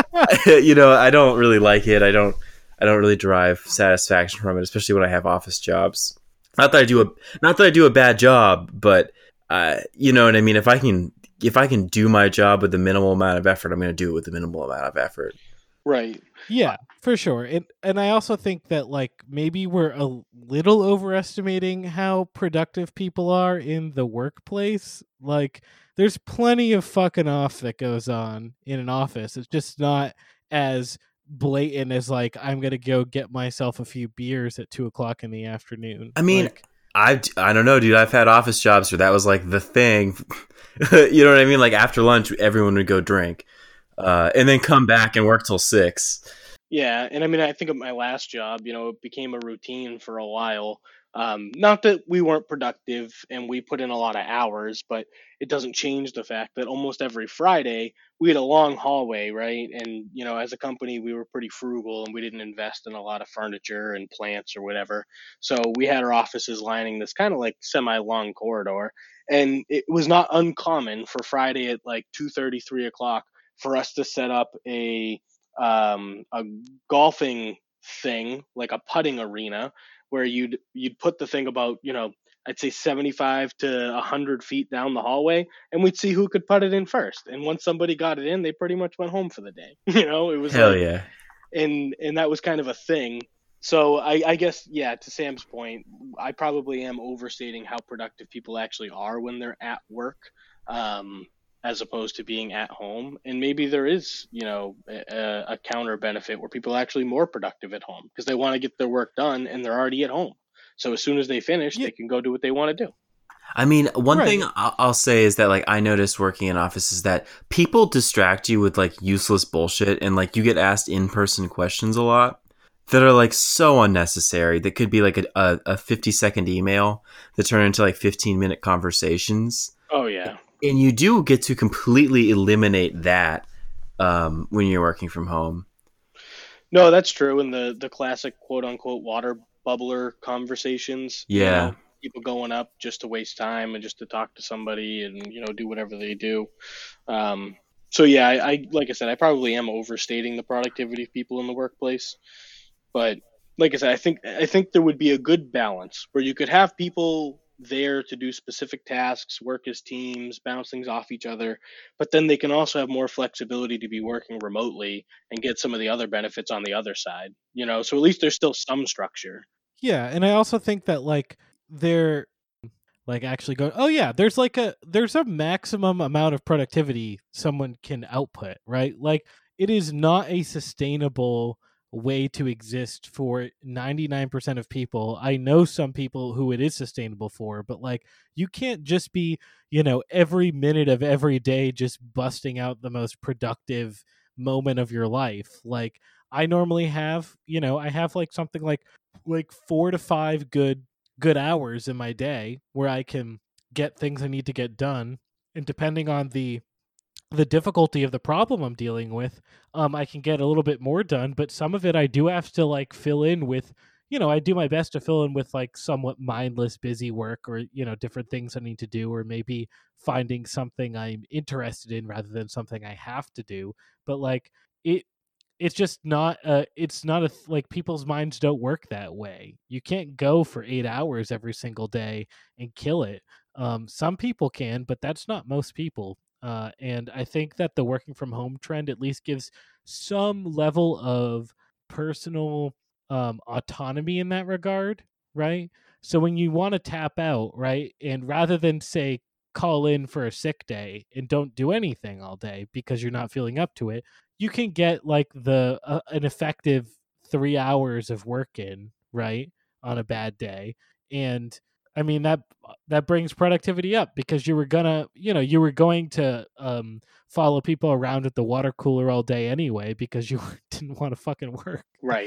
I, you know, I don't really like it. I don't I don't really derive satisfaction from it, especially when I have office jobs. Not that I do a not that I do a bad job, but uh, you know what I mean. If I can if I can do my job with the minimal amount of effort, I'm going to do it with the minimal amount of effort. Right. Yeah, for sure. And and I also think that like maybe we're a little overestimating how productive people are in the workplace. Like there's plenty of fucking off that goes on in an office. It's just not as blatant as like I'm gonna go get myself a few beers at two o'clock in the afternoon. I mean, like, I I don't know, dude. I've had office jobs where that was like the thing. You know what I mean? Like after lunch, everyone would go drink, uh, and then come back and work till six. Yeah, and I mean, I think of my last job, you know, it became a routine for a while. Um, not that we weren't productive and we put in a lot of hours, but it doesn't change the fact that almost every Friday we had a long hallway, right? And, you know, as a company, we were pretty frugal and we didn't invest in a lot of furniture and plants or whatever. So we had our offices lining this kind of like semi-long corridor. And it was not uncommon for Friday at like two thirty, three o'clock for us to set up a um, a golfing thing, like a putting arena, where you'd you'd put the thing about, you know, I'd say seventy-five to one hundred feet down the hallway, and we'd see who could put it in first. And once somebody got it in, they pretty much went home for the day. You know, it was Hell like, yeah. and and that was kind of a thing. So I, I guess, yeah, to Sam's point, I probably am overstating how productive people actually are when they're at work. Um, as opposed to being at home. And maybe there is, you know, a, a counter benefit where people are actually more productive at home because they want to get their work done and they're already at home. So as soon as they finish, Yeah. they can go do what they want to do. I mean, one Right. thing I- I'll say is that like I noticed working in offices that people distract you with like useless bullshit, and like you get asked in-person questions a lot that are like so unnecessary. That could be like a, a, a fifty second email that turn into like fifteen minute conversations. Oh, yeah. And you do get to completely eliminate that um, when you're working from home. No, that's true. And the, the classic quote unquote water bubbler conversations. you Yeah. know, people going up just to waste time and just to talk to somebody and, you know, do whatever they do. Um, so, yeah, I, I like I said, I probably am overstating the productivity of people in the workplace. But like I said, I think I think there would be a good balance where you could have people there to do specific tasks, work as teams, bounce things off each other, but then they can also have more flexibility to be working remotely and get some of the other benefits on the other side. You know, so at least there's still some structure. Yeah, and I also think that like they're like actually going, oh yeah, there's like a there's a maximum amount of productivity someone can output, right? Like it is not a sustainable way to exist for ninety-nine percent of people. I know some people who it is sustainable for, but like you can't just be, you know, every minute of every day just busting out the most productive moment of your life. Like I normally have, you know, I have like something like like four to five good good hours in my day where I can get things I need to get done, and depending on the the difficulty of the problem I'm dealing with, um, I can get a little bit more done, but some of it I do have to like fill in with, you know, I do my best to fill in with like somewhat mindless busy work or, you know, different things I need to do, or maybe finding something I'm interested in rather than something I have to do. But like it, it's just not uh it's not a th- like people's minds don't work that way. You can't go for eight hours every single day and kill it. Um some people can, but that's not most people. Uh and I think that the working from home trend at least gives some level of personal um autonomy in that regard, right? So when you want to tap out, right, and rather than say call in for a sick day and don't do anything all day because you're not feeling up to it, you can get like the uh, an effective three hours of work in, right, on a bad day. And I mean that that brings productivity up because you were gonna, you know, you were going to um follow people around at the water cooler all day anyway because you didn't want to fucking work. Right.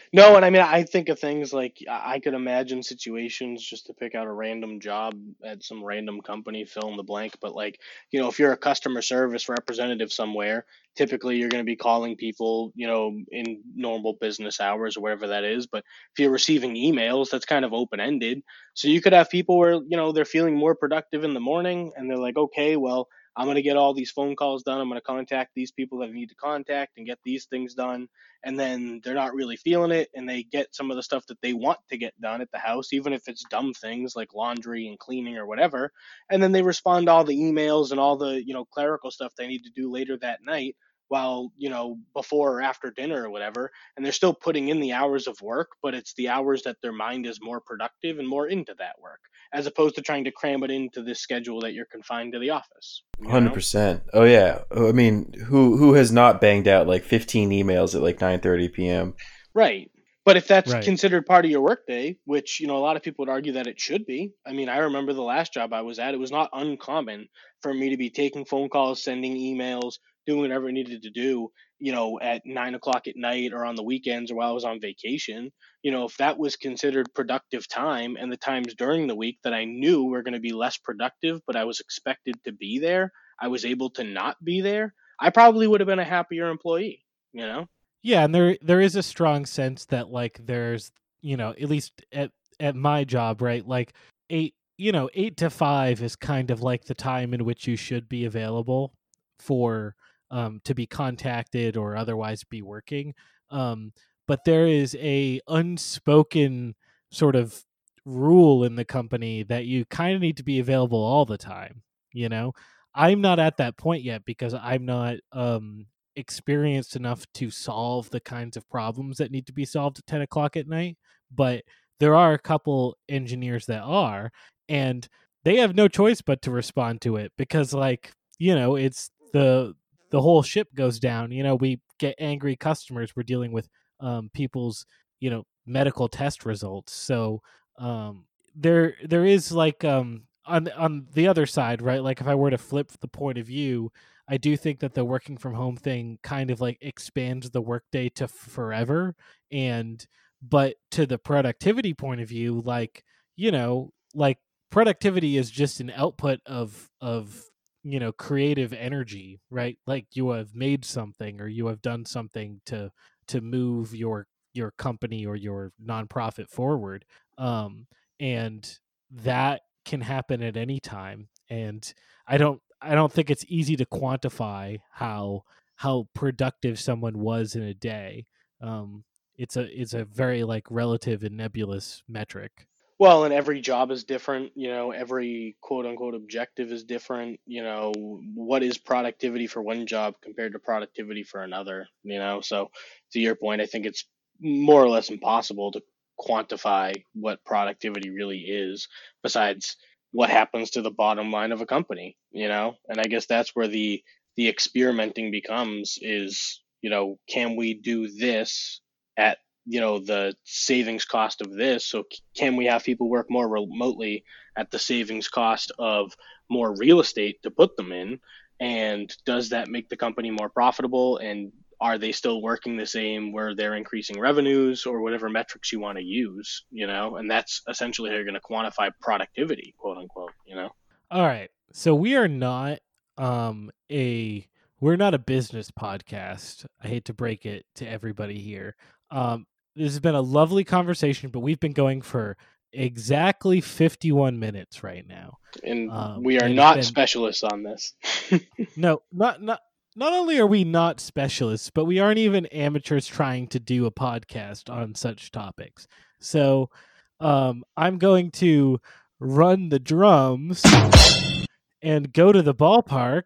No, and I mean, I think of things like I I could imagine situations just to pick out a random job at some random company, fill in the blank. But like, you know, if you're a customer service representative somewhere, typically you're going to be calling people, you know, in normal business hours or whatever that is. But if you're receiving emails, that's kind of open ended. So you could have people where, you know, they're feeling more productive in the morning and they're like, okay, well, I'm going to get all these phone calls done. I'm going to contact these people that I need to contact and get these things done, and then they're not really feeling it and they get some of the stuff that they want to get done at the house, even if it's dumb things like laundry and cleaning or whatever, and then they respond to all the emails and all the, you know, clerical stuff they need to do later that night, while, you know, before or after dinner or whatever, and they're still putting in the hours of work, but it's the hours that their mind is more productive and more into that work, as opposed to trying to cram it into this schedule that you're confined to the office. you one hundred know? percent. Oh yeah. I mean, who who has not banged out like fifteen emails at like nine thirty p.m.? Right. But if that's Right. considered part of your workday, which, you know, a lot of people would argue that it should be. I mean, I remember the last job I was at, it was not uncommon for me to be taking phone calls, sending emails, doing whatever I needed to do, you know, at nine o'clock at night or on the weekends or while I was on vacation. You know, if that was considered productive time, and the times during the week that I knew were going to be less productive, but I was expected to be there, I was able to not be there, I probably would have been a happier employee, you know? Yeah, and there there is a strong sense that like there's, you know, at least at at my job, right? Like eight, you know, eight to five is kind of like the time in which you should be available for um to be contacted or otherwise be working. Um but there is a unspoken sort of rule in the company that you kind of need to be available all the time, you know? I'm not at that point yet because I'm not um experienced enough to solve the kinds of problems that need to be solved at ten o'clock at night. But there are a couple engineers that are, and they have no choice but to respond to it because, like, you know, it's the the whole ship goes down. You know, we get angry customers. We're dealing with um, people's, you know, medical test results. So um, there there is like um, on on the other side, right? Like if I were to flip the point of view, I do think that the working from home thing kind of like expands the workday to forever. And, but to the productivity point of view, like, you know, like productivity is just an output of, of, you know, creative energy, right? Like you have made something or you have done something to, to move your, your company or your nonprofit forward. Um, and that can happen at any time. And I don't, I don't think it's easy to quantify how how productive someone was in a day. Um, it's a it's a very like relative and nebulous metric. Well, and every job is different, you know, every quote unquote objective is different, you know, what is productivity for one job compared to productivity for another, you know? So to your point, I think it's more or less impossible to quantify what productivity really is, besides what happens to the bottom line of a company, you know? And I guess that's where the the experimenting becomes is, you know, can we do this at, you know, the savings cost of this? So c- can we have people work more remotely at the savings cost of more real estate to put them in? And does that make the company more profitable? And are they still working the same where they're increasing revenues or whatever metrics you want to use, you know? And that's essentially how you're going to quantify productivity, quote unquote, you know? All right. So we are not um a we're not a business podcast. I hate to break it to everybody here. Um this has been a lovely conversation, but we've been going for exactly fifty-one minutes right now. And Um we are and it's not been specialists on this. no, not not not only are we not specialists, but we aren't even amateurs trying to do a podcast on such topics. So um I'm going to run the drums and go to the ballpark.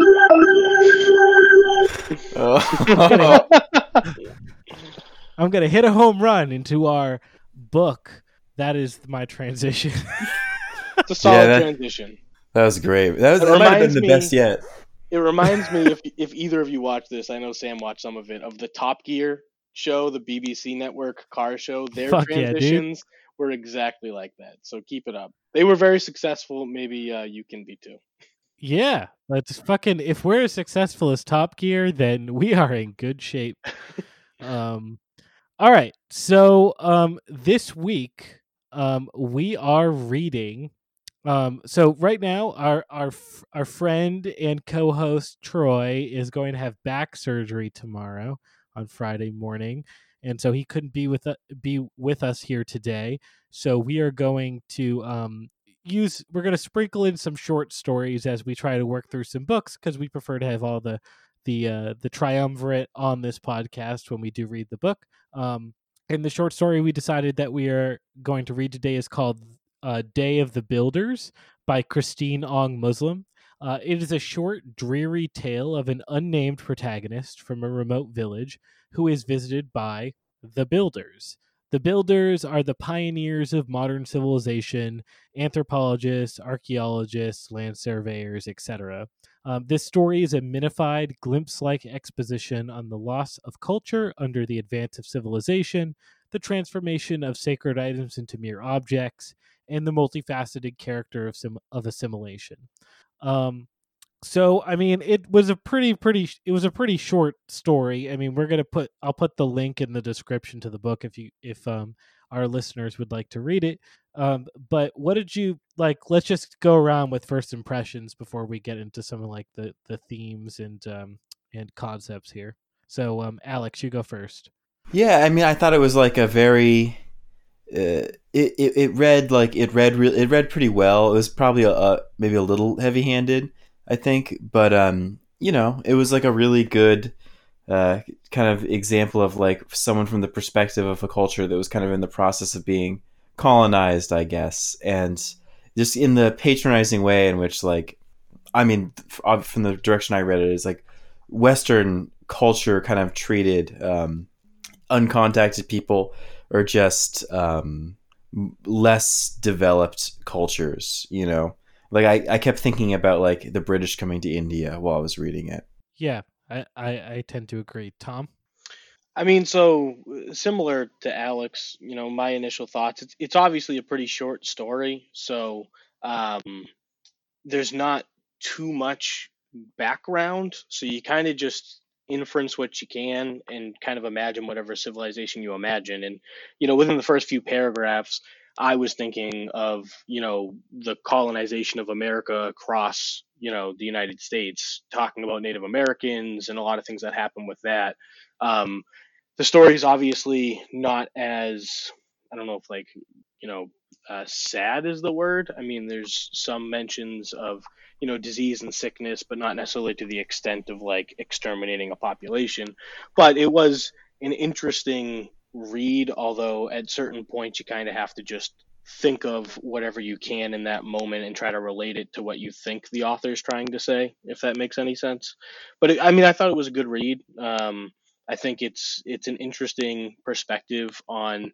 Oh. I'm going to hit a home run into our book. That is my transition. It's a solid Yeah, that- transition. That was great. That, was, It that might have been reminds the me- best yet. It reminds me, if if either of you watch this, I know Sam watched some of it, of the Top Gear show, the B B C network car show. Their Fuck yeah, dude. transitions were exactly like that. So keep it up. They were very successful. Maybe uh, you can be too. Yeah, let's fucking, if we're as successful as Top Gear, then we are in good shape. um All right. So um, this week um, we are reading. Um, so right now, our our f- our friend and co-host Troy is going to have back surgery tomorrow on Friday morning, and so he couldn't be with uh, be with us here today. So we are going to um, use we're going to sprinkle in some short stories as we try to work through some books because we prefer to have all the the uh, the triumvirate on this podcast when we do read the book. Um, and the short story we decided that we are going to read today is called uh, Day of the Builders by Christine Ong Muslim. Uh, it is a short, dreary tale of an unnamed protagonist from a remote village who is visited by the Builders. The Builders are the pioneers of modern civilization, anthropologists, archaeologists, land surveyors, et cetera. Um, this story is a minified, glimpse like exposition on the loss of culture under the advance of civilization, the transformation of sacred items into mere objects, and the multifaceted character of sim- of assimilation. Um, so I mean, it was a pretty pretty it was a pretty short story. I mean, we're gonna put I'll put the link in the description to the book if you if um our listeners would like to read it. Um, but what did you like? Let's just go around with first impressions before we get into some of like the the themes and um and concepts here. So um, Alex, you go first. Yeah, I mean, I thought it was like a very. Uh, it, it it read like it read re- it read pretty well. It was probably a, a maybe a little heavy handed, I think, but um, you know, it was like a really good uh kind of example of like someone from the perspective of a culture that was kind of in the process of being colonized, I guess, and just in the patronizing way in which like I mean, from the direction I read it, is like Western culture kind of treated um, uncontacted people or just um, less developed cultures. You know, like I, I kept thinking about like the British coming to India while I was reading it. Yeah, I I, I tend to agree. Tom. I mean, so uh, similar to Alex, you know, my initial thoughts. It's it's obviously a pretty short story, so um, there's not too much background. So you kind of just inference what you can and kind of imagine whatever civilization you imagine. And you know, within the first few paragraphs, I was thinking of you know the colonization of America across you know the United States, talking about Native Americans and a lot of things that happen with that. Um, the story is obviously not as I don't know if like you know uh, sad is the word. I mean, there's some mentions of you know disease and sickness, but not necessarily to the extent of like exterminating a population. But it was an interesting read, although at certain points you kind of have to just think of whatever you can in that moment and try to relate it to what you think the author's trying to say, if that makes any sense. But it, I mean, I thought it was a good read. Um, I think it's it's an interesting perspective on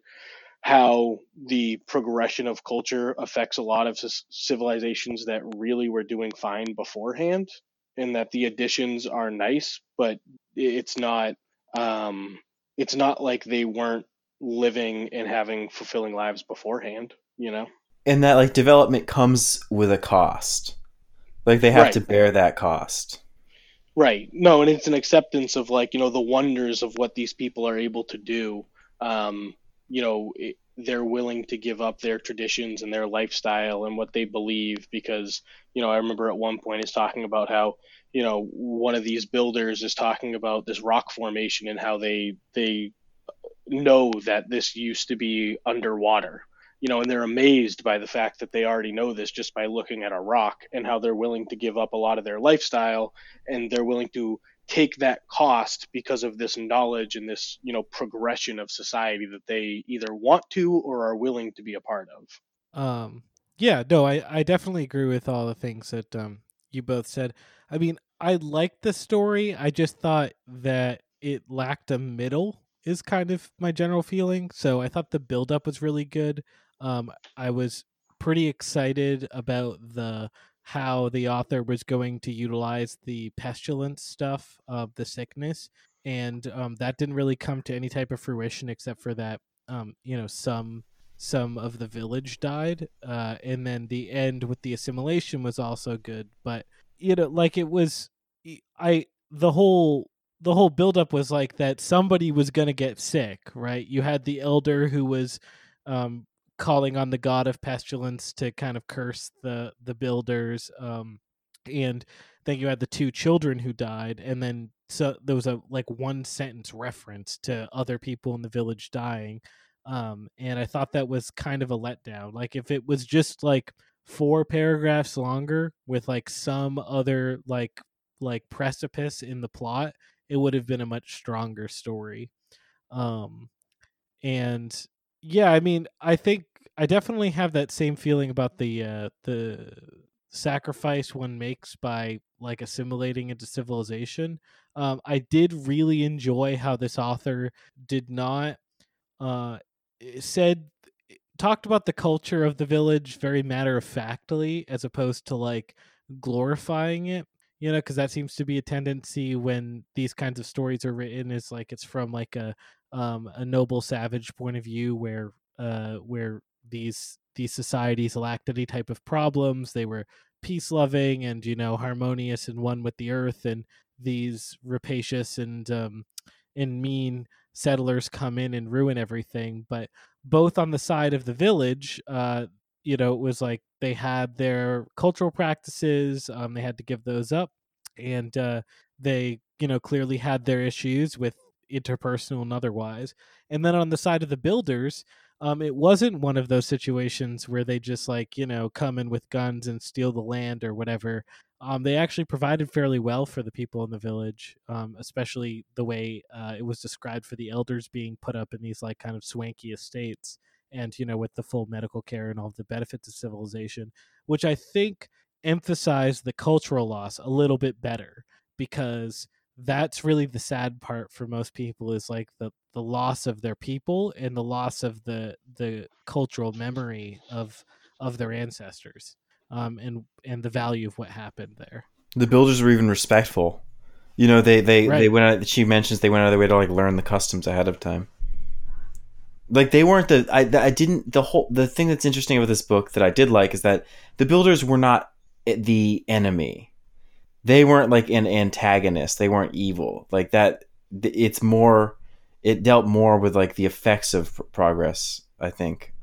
how the progression of culture affects a lot of civilizations that really were doing fine beforehand, and that the additions are nice, but it's not um, it's not like they weren't living and having fulfilling lives beforehand. You know, And that like development comes with a cost. Like they have right? to bear that cost. Right. No, and it's an acceptance of like, you know, the wonders of what these people are able to do. Um, you know, it, they're willing to give up their traditions and their lifestyle and what they believe because, you know, I remember at one point it's talking about how, you know, one of these builders is talking about this rock formation and how they they know that this used to be underwater, you know, and they're amazed by the fact that they already know this just by looking at a rock, and how they're willing to give up a lot of their lifestyle and they're willing to take that cost because of this knowledge and this, you know, progression of society that they either want to or are willing to be a part of. Um, yeah, no, I, I definitely agree with all the things that um you both said. I mean, I liked the story. I just thought that it lacked a middle is kind of my general feeling. So I thought the build up was really good. Um, I was pretty excited about the how the author was going to utilize the pestilence stuff of the sickness, and um, that didn't really come to any type of fruition except for that um, you know, some some of the village died, uh, and then the end with the assimilation was also good. But you know, like it was, I the whole the whole buildup was like that somebody was going to get sick, right? You had the elder who was um, calling on the god of pestilence to kind of curse the the builders, um, and then you had the two children who died, and then so there was a like one sentence reference to other people in the village dying, um, and I thought that was kind of a letdown. Like if it was just like four paragraphs longer with like some other like like precipice in the plot, it would have been a much stronger story. Um, and yeah, I mean, I think I definitely have that same feeling about the uh, the sacrifice one makes by like assimilating into civilization. Um, I did really enjoy how this author did not uh, said talked about the culture of the village very matter of factly as opposed to like glorifying it, you know, because that seems to be a tendency when these kinds of stories are written, is like it's from like a um a noble savage point of view where uh where these these societies lacked any type of problems. They were peace loving and, you know, harmonious and one with the earth, and these rapacious and um and mean settlers come in and ruin everything. But both on the side of the village, uh, you know, it was like they had their cultural practices, um, they had to give those up, and uh, they, you know, clearly had their issues with interpersonal and otherwise. And then on the side of the builders, um, it wasn't one of those situations where they just like, you know, come in with guns and steal the land or whatever. Um, they actually provided fairly well for the people in the village, um, especially the way uh, it was described for the elders being put up in these like kind of swanky estates, and, you know, with the full medical care and all of the benefits of civilization, which I think emphasized the cultural loss a little bit better, because that's really the sad part for most people, is like the the loss of their people and the loss of the the cultural memory of of their ancestors, um, and and the value of what happened there. The builders were even respectful. You know, they they Right. they went out, she mentions they went out of their way to like learn the customs ahead of time. Like they weren't the I I didn't the whole the thing that's interesting about this book that I did like is that the builders were not the enemy. They weren't like an antagonist. They weren't evil. Like that it's more it dealt more with like the effects of progress, I think,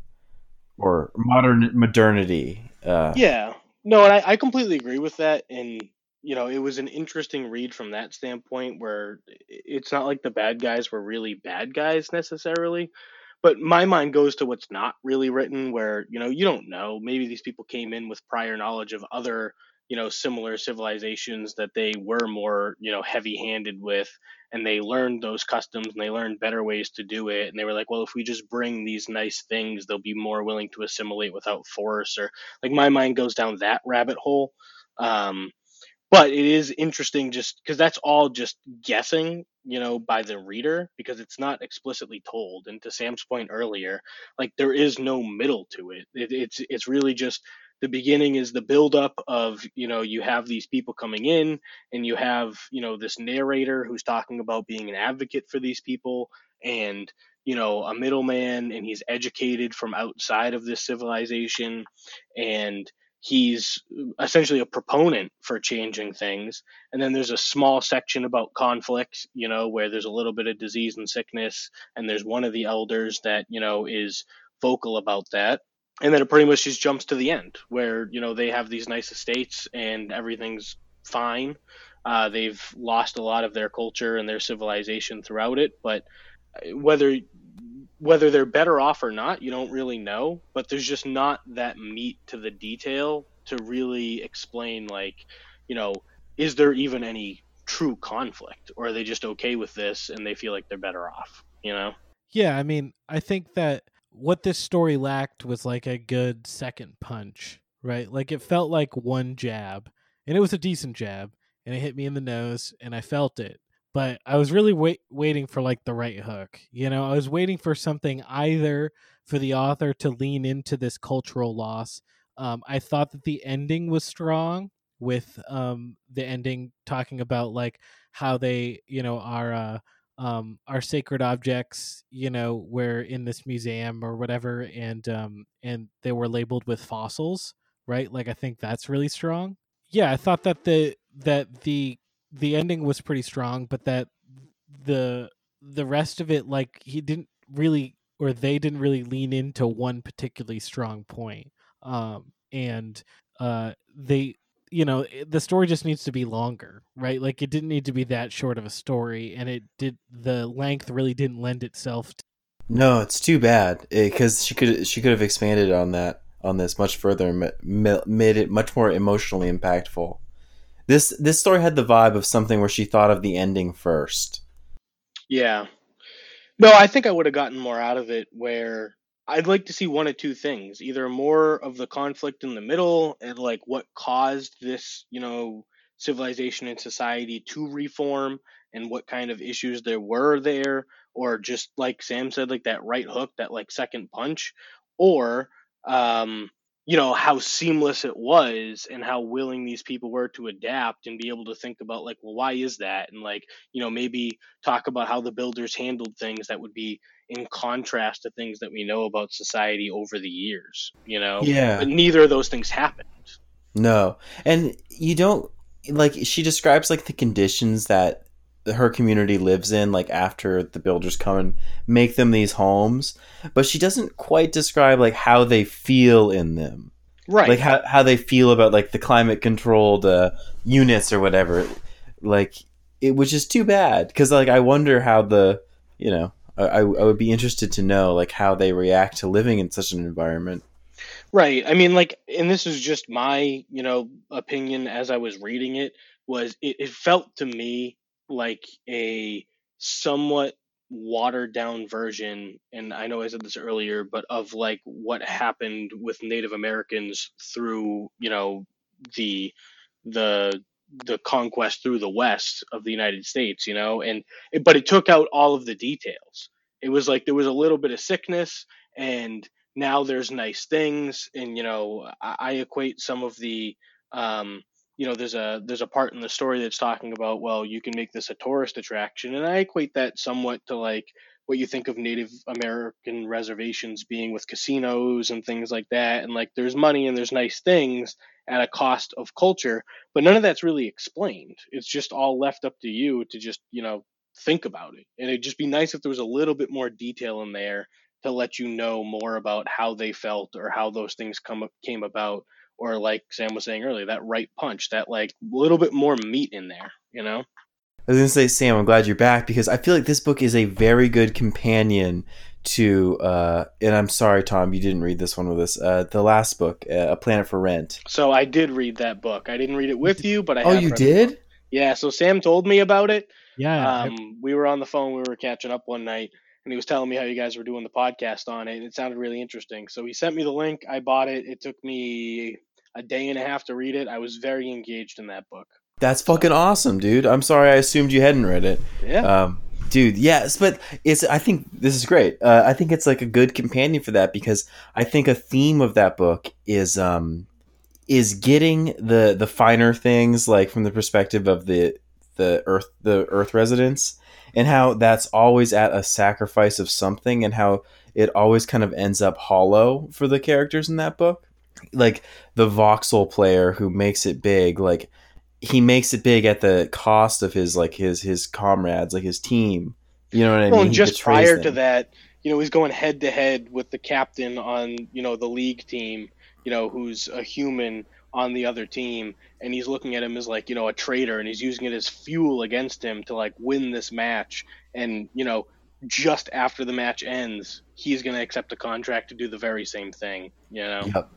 or modern modernity. Uh Yeah. No, and I, I completely agree with that. And, you know, it was an interesting read from that standpoint where i- it's not like the bad guys were really bad guys necessarily. But my mind goes to what's not really written, where, you know, you don't know. Maybe these people came in with prior knowledge of other, you know, similar civilizations that they were more, you know, heavy handed with, and they learned those customs and they learned better ways to do it. And they were like, well, if we just bring these nice things, they'll be more willing to assimilate without force. Or like my mind goes down that rabbit hole. Um, but it is interesting just because that's all just guessing, you know, by the reader, because it's not explicitly told. And to Sam's point earlier, like there is no middle to it, it it's it's really just the beginning is the buildup of, you know, you have these people coming in, and you have, you know, this narrator who's talking about being an advocate for these people, and, you know, a middleman, and he's educated from outside of this civilization, and he's essentially a proponent for changing things. And then there's a small section about conflict, you know, where there's a little bit of disease and sickness, and there's one of the elders that, you know, is vocal about that. And then it pretty much just jumps to the end where, you know, they have these nice estates and everything's fine. Uh, they've lost a lot of their culture and their civilization throughout it, but whether whether they're better off or not, you don't really know. But there's just not that meat to the detail to really explain, like, you know, is there even any true conflict, or are they just okay with this and they feel like they're better off, you know? Yeah, I mean, I think that what this story lacked was like a good second punch, right? Like it felt like one jab, and it was a decent jab, and it hit me in the nose, and I felt it. But I was really wait- waiting for like the right hook. You know, I was waiting for something either for the author to lean into this cultural loss. Um, I thought that the ending was strong, with um, the ending talking about like how they, you know, are. Uh, um, our sacred objects, you know, were in this museum or whatever, and um, and they were labeled with fossils, right? Like I think that's really strong. Yeah, I thought that the that the the ending was pretty strong, but that the the rest of it, like he didn't really, or they didn't really lean into one particularly strong point. Um, and uh, they, you know, it- the story just needs to be longer, right? Like it didn't need to be that short of a story, and it did. The length really didn't lend itself to. No, it's too bad because she could she could have expanded on that on this much further and ma- ma- made it much more emotionally impactful. This this story had the vibe of something where she thought of the ending first. Yeah. No, I think I would have gotten more out of it where I'd like to see one of two things. Either more of the conflict in the middle and like what caused this, you know, civilization and society to reform and what kind of issues there were there, or just like Sam said, like that right hook, that like second punch, or um you know how seamless it was and how willing these people were to adapt and be able to think about like, well, why is that, and like, you know, maybe talk about how the builders handled things that would be in contrast to things that we know about society over the years, you know? But Yeah. neither of those things happened. No. And you don't like she describes like the conditions that her community lives in like after the builders come and make them these homes, but she doesn't quite describe like how they feel in them. Right. Like how how they feel about like the climate controlled uh, units or whatever. Like it was just too bad cuz like I wonder how the, you know, I I would be interested to know like how they react to living in such an environment. Right. I mean, like, and this is just my, you know, opinion as I was reading it, was it, it felt to me like a somewhat watered down version, and I know I said this earlier, but of like what happened with Native Americans through, you know, the the the conquest through the west of the United States, you know, and it, but it took out all of the details. It was like there was a little bit of sickness, and now there's nice things, and you know, I, I equate some of the um you know, there's a there's a part in the story that's talking about, well, you can make this a tourist attraction, and I equate that somewhat to like what you think of Native American reservations being with casinos and things like that, and like there's money and there's nice things at a cost of culture, but none of that's really explained. It's just all left up to you to just, you know, think about it, and it'd just be nice if there was a little bit more detail in there to let you know more about how they felt or how those things come came about, or like Sam was saying earlier, that right punch, that like little bit more meat in there, you know? I was going to say, Sam, I'm glad you're back because I feel like this book is a very good companion to, uh, and I'm sorry, Tom, you didn't read this one with us, uh, the last book, uh, A Planet for Rent. So I did read that book. I didn't read it with you, but I Oh, have you read the did? book. Yeah, so Sam told me about it. Yeah, I- Um, we were on the phone, we were catching up one night, and he was telling me how you guys were doing the podcast on it, and it sounded really interesting. So he sent me the link. I bought it. It took me a day and a half to read it. I was very engaged in that book. That's fucking awesome, dude. I'm sorry I assumed you hadn't read it. Yeah. Um, dude, yes, but it's. I think this is great. Uh, I think it's like a good companion for that because I think a theme of that book is um, is getting the the finer things like from the perspective of the the earth the earth residents, and how that's always at a sacrifice of something, and how it always kind of ends up hollow for the characters in that book. Like the voxel player who makes it big, like he makes it big at the cost of his like his his comrades, like his team. You know what I Well, mean? and He just betrays prior them. to that, you know, he's going head to head with the captain on, you know, the league team, you know, who's a human on the other team, and he's looking at him as like, you know, a traitor, and he's using it as fuel against him to like win this match. And, you know, just after the match ends, he's going to accept a contract to do the very same thing, you know? Yep.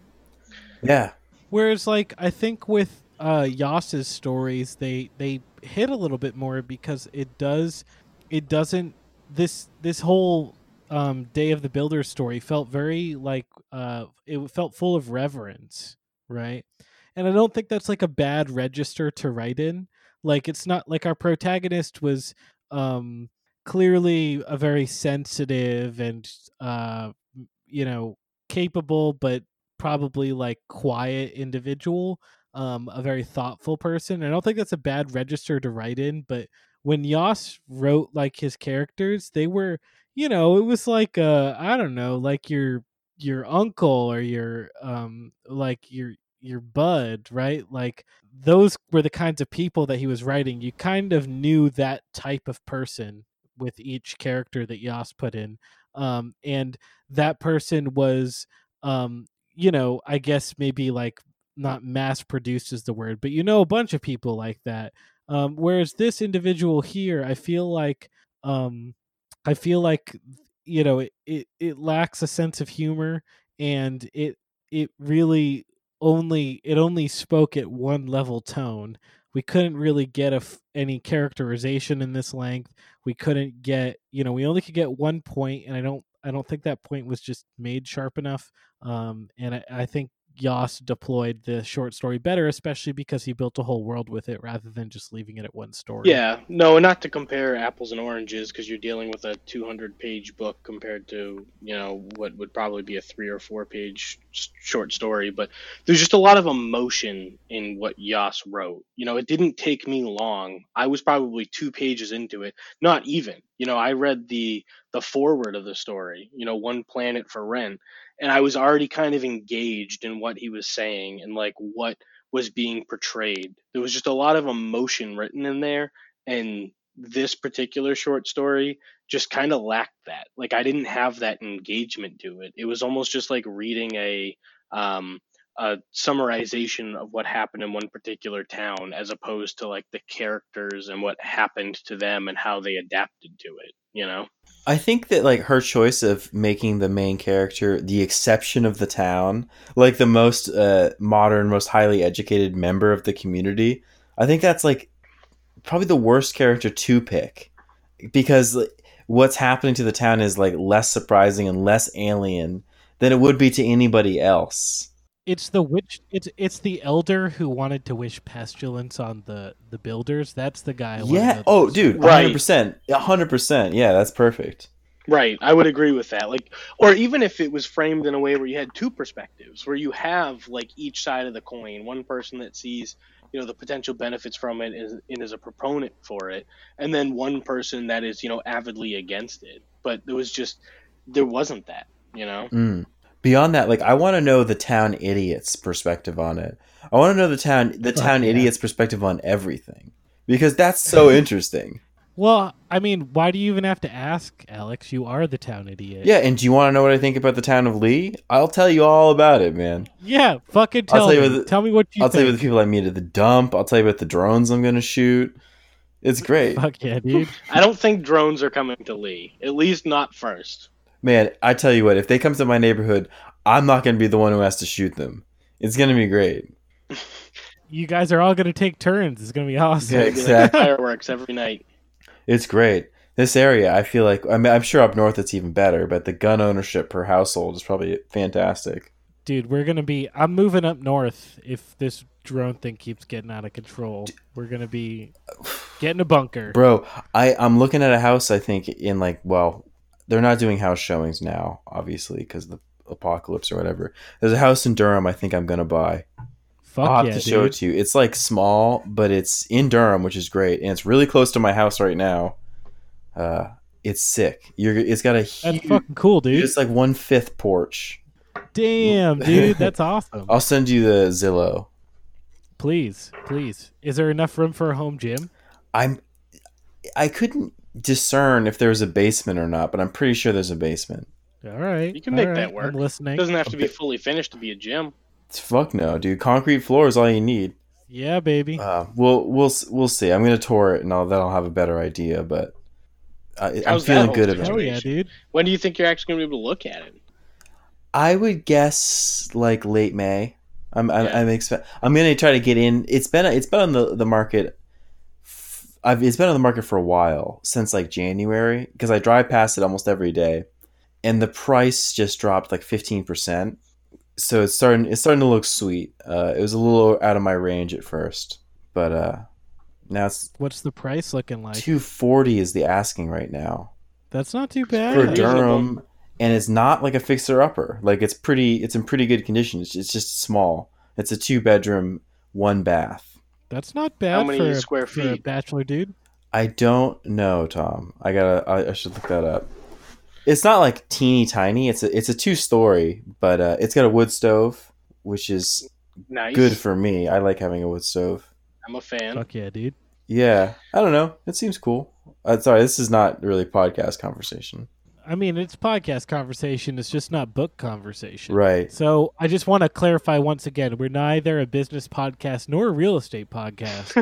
Yeah. Whereas, like, I think with uh, Yas's stories, they they hit a little bit more because it does, it doesn't. This this whole um, Day of the Builder story felt very like uh, it felt full of reverence, right? And I don't think that's like a bad register to write in. Like, it's not like our protagonist was um, clearly a very sensitive and uh, you know, capable, but probably like quiet individual, um, a very thoughtful person. I don't think that's a bad register to write in, but when Yas wrote like his characters, they were, you know, it was like uh I don't know, like your your uncle or your um like your your bud, right? Like those were the kinds of people that he was writing. You kind of knew that type of person with each character that Yoss put in. Um, and that person was, um, you know, I guess maybe like not mass produced is the word, but you know, a bunch of people like that. Um, whereas this individual here, I feel like, um, I feel like, you know, it, it, it lacks a sense of humor, and it, it really only, it only spoke at one level tone. We couldn't really get a f- any characterization in this length. We couldn't get, you know, we only could get one point, and I don't, I don't think that point was just made sharp enough. Um, and I, I think Yoss deployed the short story better, especially because he built a whole world with it rather than just leaving it at one story. Yeah, no, not to compare apples and oranges, because you're dealing with a two hundred page book compared to, you know, what would probably be a three or four page short story. But there's just a lot of emotion in what Yoss wrote. You know, it didn't take me long. I was probably two pages into it, not even. You know, I read the the foreword of the story, you know, One Planet for Rent, and I was already kind of engaged in what he was saying and like what was being portrayed. There was just a lot of emotion written in there, and this particular short story just kind of lacked that. Like I didn't have that engagement to it. It was almost just like reading a um a summarization of what happened in one particular town as opposed to like the characters and what happened to them and how they adapted to it, you know? I think that like her choice of making the main character the exception of the town, like the most uh, modern, most highly educated member of the community, I think that's like probably the worst character to pick, because like, what's happening to the town is like less surprising and less alien than it would be to anybody else. It's the witch. It's it's the elder who wanted to wish pestilence on the the builders. That's the guy. I wanna Yeah. know Oh, the dude, story. Right. one hundred percent. one hundred percent. Yeah, that's perfect. Right, I would agree with that. Like, or even if it was framed in a way where you had two perspectives, where you have like each side of the coin, one person that sees, you know, the potential benefits from it is, and is a proponent for it, and then one person that is, you know, avidly against it. But there was just, there wasn't that, you know. Mm. Beyond that, like I want to know the town idiot's perspective on it. I want to know the town the Fuck town yeah. idiot's perspective on everything, because that's so interesting. Well, I mean, why do you even have to ask, Alex? You are the town idiot. Yeah, and do you want to know what I think about the town of Lee? I'll tell you all about it, man. Yeah, fucking I'll tell tell you me. what the- tell me what you I'll tell you think. about the people I meet at the dump. I'll tell you about the drones I'm going to shoot. It's great. Fuck yeah, dude. I don't think drones are coming to Lee, at least not first. Man, I tell you what, if they come to my neighborhood, I'm not going to be the one who has to shoot them. It's going to be great. You guys are all gonna take turns. It's gonna be awesome. Yeah, It'd be like exactly. fireworks every night. It's great. This area, I feel like, I mean, I'm sure up north it's even better, but the gun ownership per household is probably fantastic. Dude, we're gonna be. I'm moving up north if this drone thing keeps getting out of control. We're gonna be getting a bunker. Bro, I, I'm looking at a house, I think, in like, well, they're not doing house showings now, obviously, because of the apocalypse or whatever. There's a house in Durham I think I'm going to buy. Fuck I'll have yeah, to dude. show it to you. It's like small, but it's in Durham, which is great, and it's really close to my house right now. Uh, it's sick. You're. It's got a That's huge, fucking cool, dude. just like one fifth porch. Damn, dude, that's awesome. I'll send you the Zillow. Please, please. Is there enough room for a home gym? I'm. I couldn't discern if there was a basement or not, but I'm pretty sure there's a basement. All right, You can all make right, that work. I'm listening. It doesn't have to be bit- fully finished to be a gym. It's fuck no, dude. Concrete floor is all you need. Yeah, baby. Uh, we'll we'll we'll see. I'm gonna tour it, and I'll, then I'll have a better idea. But I, I'm How's that feeling whole good about Hell it. yeah, dude. When do you think you're actually going to be able to look at it? I would guess like late May. I'm I'm, Yeah. I'm expect. I'm gonna try to get in. It's been it's been on the the market. f- I've it's been on the market for a while, since like January, because I drive past it almost every day, and the price just dropped like fifteen percent. So it's starting it's starting to look sweet. Uh, it was a little out of my range at first, but uh, now it's What's the price looking like? two forty is the asking right now That's not too for bad. Reasonable. Durham, and it's not like a fixer upper. Like it's pretty, it's in pretty good condition. It's, it's just small. It's a two bedroom, one bath. That's not bad many for, a- square for a feet? bachelor dude. I don't know, Tom. I gotta, I, I should look that up. It's not like teeny tiny. It's a, it's a two story, but uh, it's got a wood stove, which is Nice. good for me. I like having a wood stove. I'm a fan. Fuck yeah, dude. Yeah, I don't know. It seems cool. Uh, sorry, this is not really podcast conversation. I mean, it's podcast conversation. It's just not book conversation. Right. So I just want to clarify once again: we're neither a business podcast nor a real estate podcast.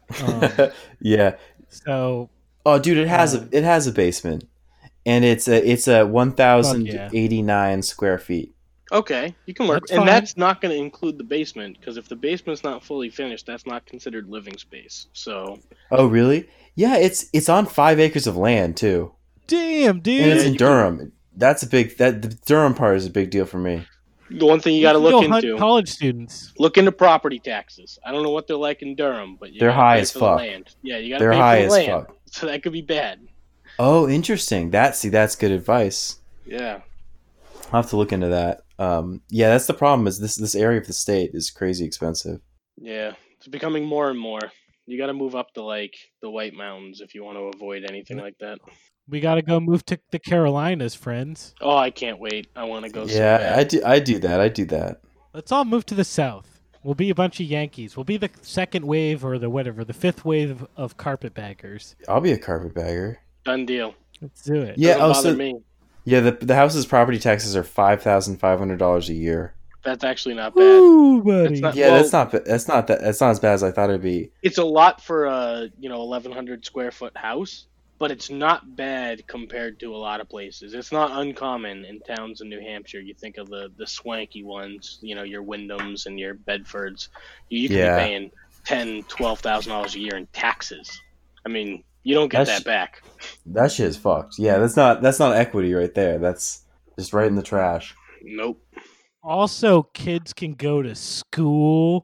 um, yeah. so, Oh, dude, it has um, a it has a basement, and it's a it's a one thousand yeah. eighty nine square feet. Okay, you can work, That's and fine. that's not going to include the basement because if the basement's not fully finished, that's not considered living space. So Oh, really? Yeah, it's it's on five acres of land too, Damn, dude. and it's Yeah, in you can- Durham. That's a big that the Durham part is a big deal for me. the one thing you got to can look go hunt into college students. look into property taxes. I don't know what they're like in Durham, but you They're gotta high pay as for the fuck. land. Yeah, you got to They're pay high for the as land, fuck. so that could be bad. Oh, interesting. That see, that's good advice. Yeah, I'll have to look into that. Um, yeah, that's the problem. Is this this area of the state is crazy expensive. yeah, it's becoming more and more. You got to move up to like the White Mountains if you want to avoid anything like that. We got to go move to the Carolinas, friends. Oh, I can't wait. I want to go. so Yeah, bad. I do. I do that. I do that. Let's all move to the south. We'll be a bunch of Yankees. We'll be the second wave or the whatever, the fifth wave of carpetbaggers. I'll be a carpetbagger. Done deal. Let's do it. Yeah. Doesn't Oh, bother so me. yeah, the the house's property taxes are five thousand five hundred dollars a year. That's actually not bad. Woo, buddy. It's not- Yeah, Well- that's not ba- that's not that that's not as bad as I thought it'd be. It's a lot for a you know eleven hundred square foot house, but it's not bad compared to a lot of places. It's not uncommon in towns in New Hampshire. You think of the the swanky ones, you know, your Wyndhams and your Bedfords. You, you could Yeah. be paying ten, twelve thousand dollars a year in taxes. I mean, you don't get That's- that back. That shit is fucked. Yeah, that's not that's not equity right there. That's just right in the trash. Nope. Also, kids can go to school.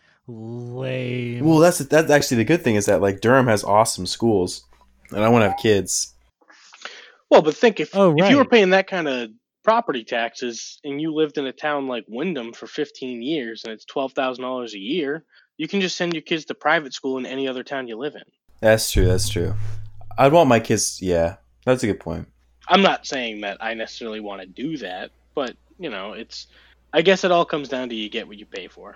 Lame. Well, that's that's actually the good thing is that like Durham has awesome schools, and I want to have kids. Well, but think if Oh, if you were right. paying that kind of property taxes and you lived in a town like Wyndham for fifteen years and it's twelve thousand dollars a year, you can just send your kids to private school in any other town you live in. That's true. That's true. I'd want my kids. Yeah, that's a good point. I'm not saying that I necessarily want to do that, but you know, it's. I guess it all comes down to you get what you pay for.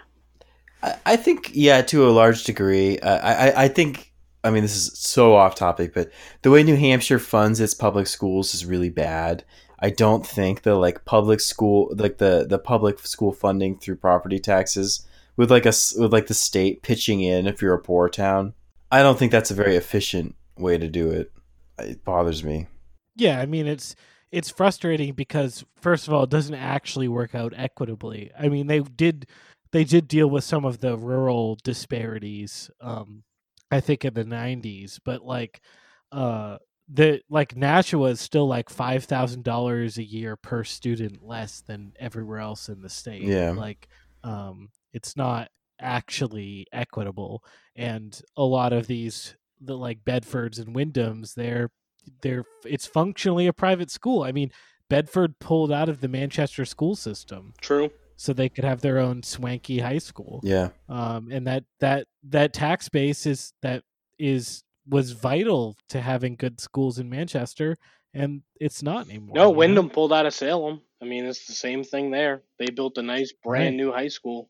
I, I think yeah, to a large degree. Uh, I I- I think. I mean, this is so off topic, but the way New Hampshire funds its public schools is really bad. I don't think the like public school, like the the public school funding through property taxes, with like a s- with like the state pitching in if you're a poor town. I don't think that's a very efficient way to do it. It bothers me. Yeah, I mean it's it's frustrating because first of all, it doesn't actually work out equitably. I mean, they did they did deal with some of the rural disparities. Um, I think in the nineties, but like, uh, the like Nashua is still like five thousand dollars a year per student less than everywhere else in the state. Yeah. like, um, it's not actually equitable, and a lot of these the like Bedfords and Wyndhams, they're they're it's functionally a private school. I mean, Bedford pulled out of the Manchester school system True. so they could have their own swanky high school. Yeah. Um, and that that that tax base is that is was vital to having good schools in Manchester, and it's not anymore. No, you know? Wyndham pulled out of Salem. I mean, it's the same thing there. They built a nice brand Right. new high school,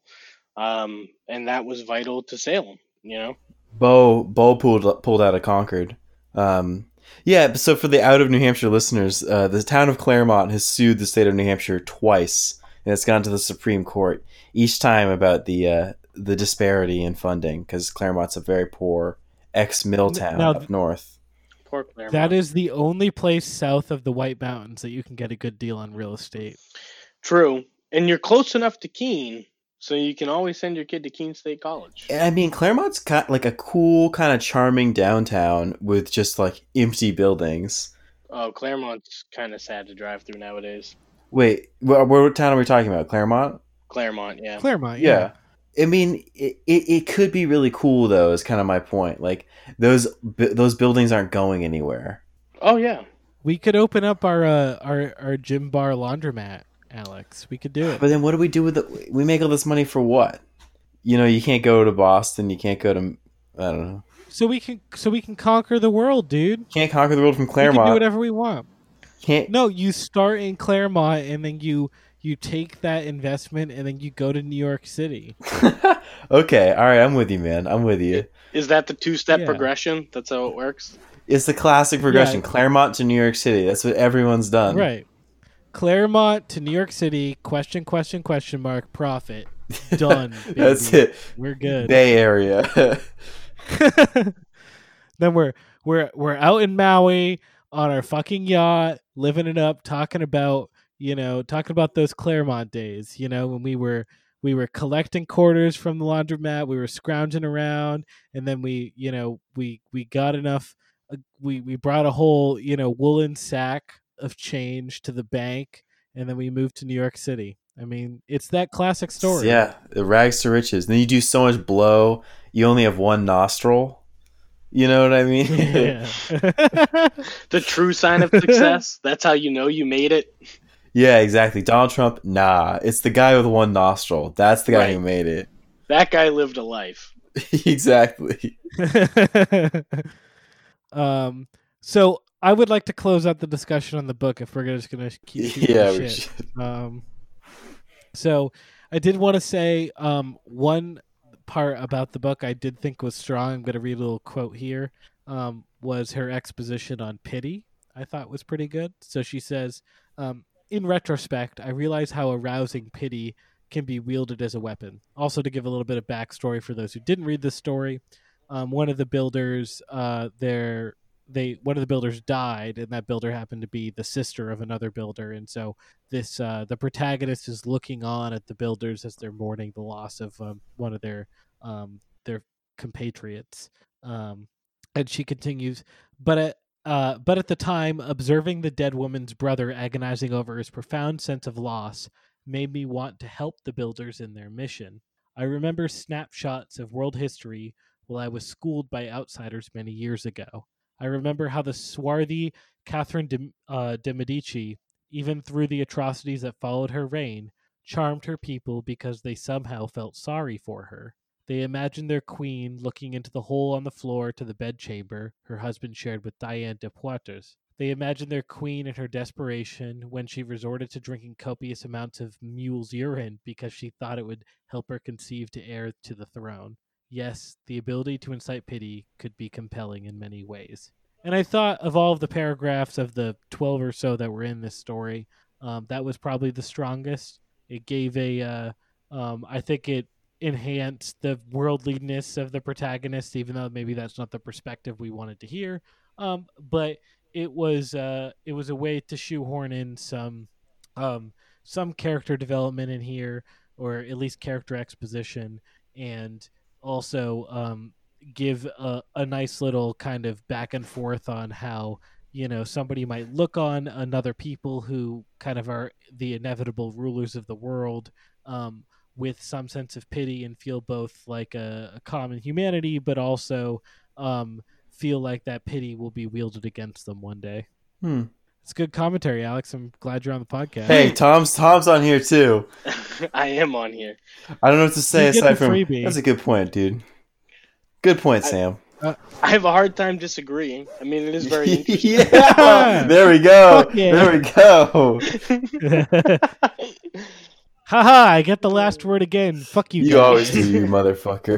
um, and that was vital to Salem. You know. Bo Bo pulled pulled out of Concord. Um, yeah, so for the out of New Hampshire listeners, uh, the town of Claremont has sued the state of New Hampshire twice, and it's gone to the Supreme Court each time about the uh, the disparity in funding because Claremont's a very poor ex-mill town Now- up north. Poor Claremont. That is the only place south of the White Mountains that you can get a good deal on real estate. True, and you're close enough to Keene, so you can always send your kid to Keene State College. I mean, Claremont's got like a cool, kind of charming downtown with just like empty buildings. Oh, Claremont's kind of sad to drive through nowadays. Wait, what, what town are we talking about? Claremont? Claremont, yeah. Claremont, Yeah. yeah. I mean, it, it, it could be really cool though. Is kind of my point. Like those bu- those buildings aren't going anywhere. Oh yeah. We could open up our uh, our our gym bar laundromat, Alex. We could do it. But then what do we do with it? We make all this money for what? You know, you can't go to Boston. You can't go to I don't know. So we can so we can conquer the world, dude. You can't conquer the world from We can do Claremont. whatever we want. Can't. No, you start in Claremont and then you you take that investment and then you go to New York City. Okay, all right, I'm with you, man. I'm with you. Is that the two-step Yeah. progression? That's how it works? It's the classic progression. Yeah. Claremont to New York City. That's what everyone's done. Right. Claremont to New York City, question, question, question mark, profit. Done, baby. That's it. We're good. Bay Area. Then we're we're we're out in Maui on our fucking yacht, living it up, talking about, you know, talking about those Claremont days, you know, when we were we were collecting quarters from the laundromat, we were scrounging around, and then we, you know, we we got enough uh, we we brought a whole, you know, woolen sack of change to the bank, and then we moved to New York City. I mean, it's that classic story. Yeah, the rags to riches. Then you do so much blow, you only have one nostril. You know what I mean? Yeah. The true sign of success. That's how you know you made it. Yeah, exactly. Donald Trump, nah. It's the guy with one nostril. That's the guy Right. who made it. That guy lived a life. Exactly. um, so I would like to close out the discussion on the book if we're just going to keep shooting Yeah, the we shit. should. Um, so I did want to say um, one part about the book I did think was strong. I'm going to read a little quote here. Um, was her exposition on pity. I thought was pretty good. So she says, um, in retrospect, I realize how arousing pity can be wielded as a weapon. Also, to give a little bit of backstory for those who didn't read this story, um, one of the builders, uh, their they one of the builders died, and that builder happened to be the sister of another builder, and so this uh, the protagonist is looking on at the builders as they're mourning the loss of um, one of their um, their compatriots. Um, and she continues, but at uh, but at the time, observing the dead woman's brother agonizing over his profound sense of loss made me want to help the builders in their mission. I remember snapshots of world history while I was schooled by outsiders many years ago. I remember how the swarthy Catherine de, uh, de Medici, even through the atrocities that followed her reign, charmed her people because they somehow felt sorry for her. They imagined their queen looking into the hole on the floor to the bedchamber her husband shared with Diane de Poitiers. They imagined their queen in her desperation when she resorted to drinking copious amounts of mule's urine because she thought it would help her conceive to heir to the throne. Yes, the ability to incite pity could be compelling in many ways. And I thought of all of the paragraphs of the twelve or so that were in this story, um, that was probably the strongest. It gave a, uh, um, I think it enhanced the worldliness of the protagonist, even though maybe that's not the perspective we wanted to hear. Um, but it was uh, it was a way to shoehorn in some um, some character development in here, or at least character exposition, and also um, give a, a nice little kind of back and forth on how, you know, somebody might look on another people who kind of are the inevitable rulers of the world um, with some sense of pity and feel both like a, a common humanity, but also um, feel like that pity will be wielded against them one day. Hmm. It's good commentary, Alex. I'm glad you're on the podcast. Hey, Tom's Tom's on here too. I am on here. I don't know what to say You get aside the from freebie. that's a good point, dude. Good point, I- Sam. I have a hard time disagreeing. I mean, it is very interesting. Yeah, there we go. Fuck yeah. There we go. Haha, I get the last word again. Fuck you, You guys. always do, you motherfucker.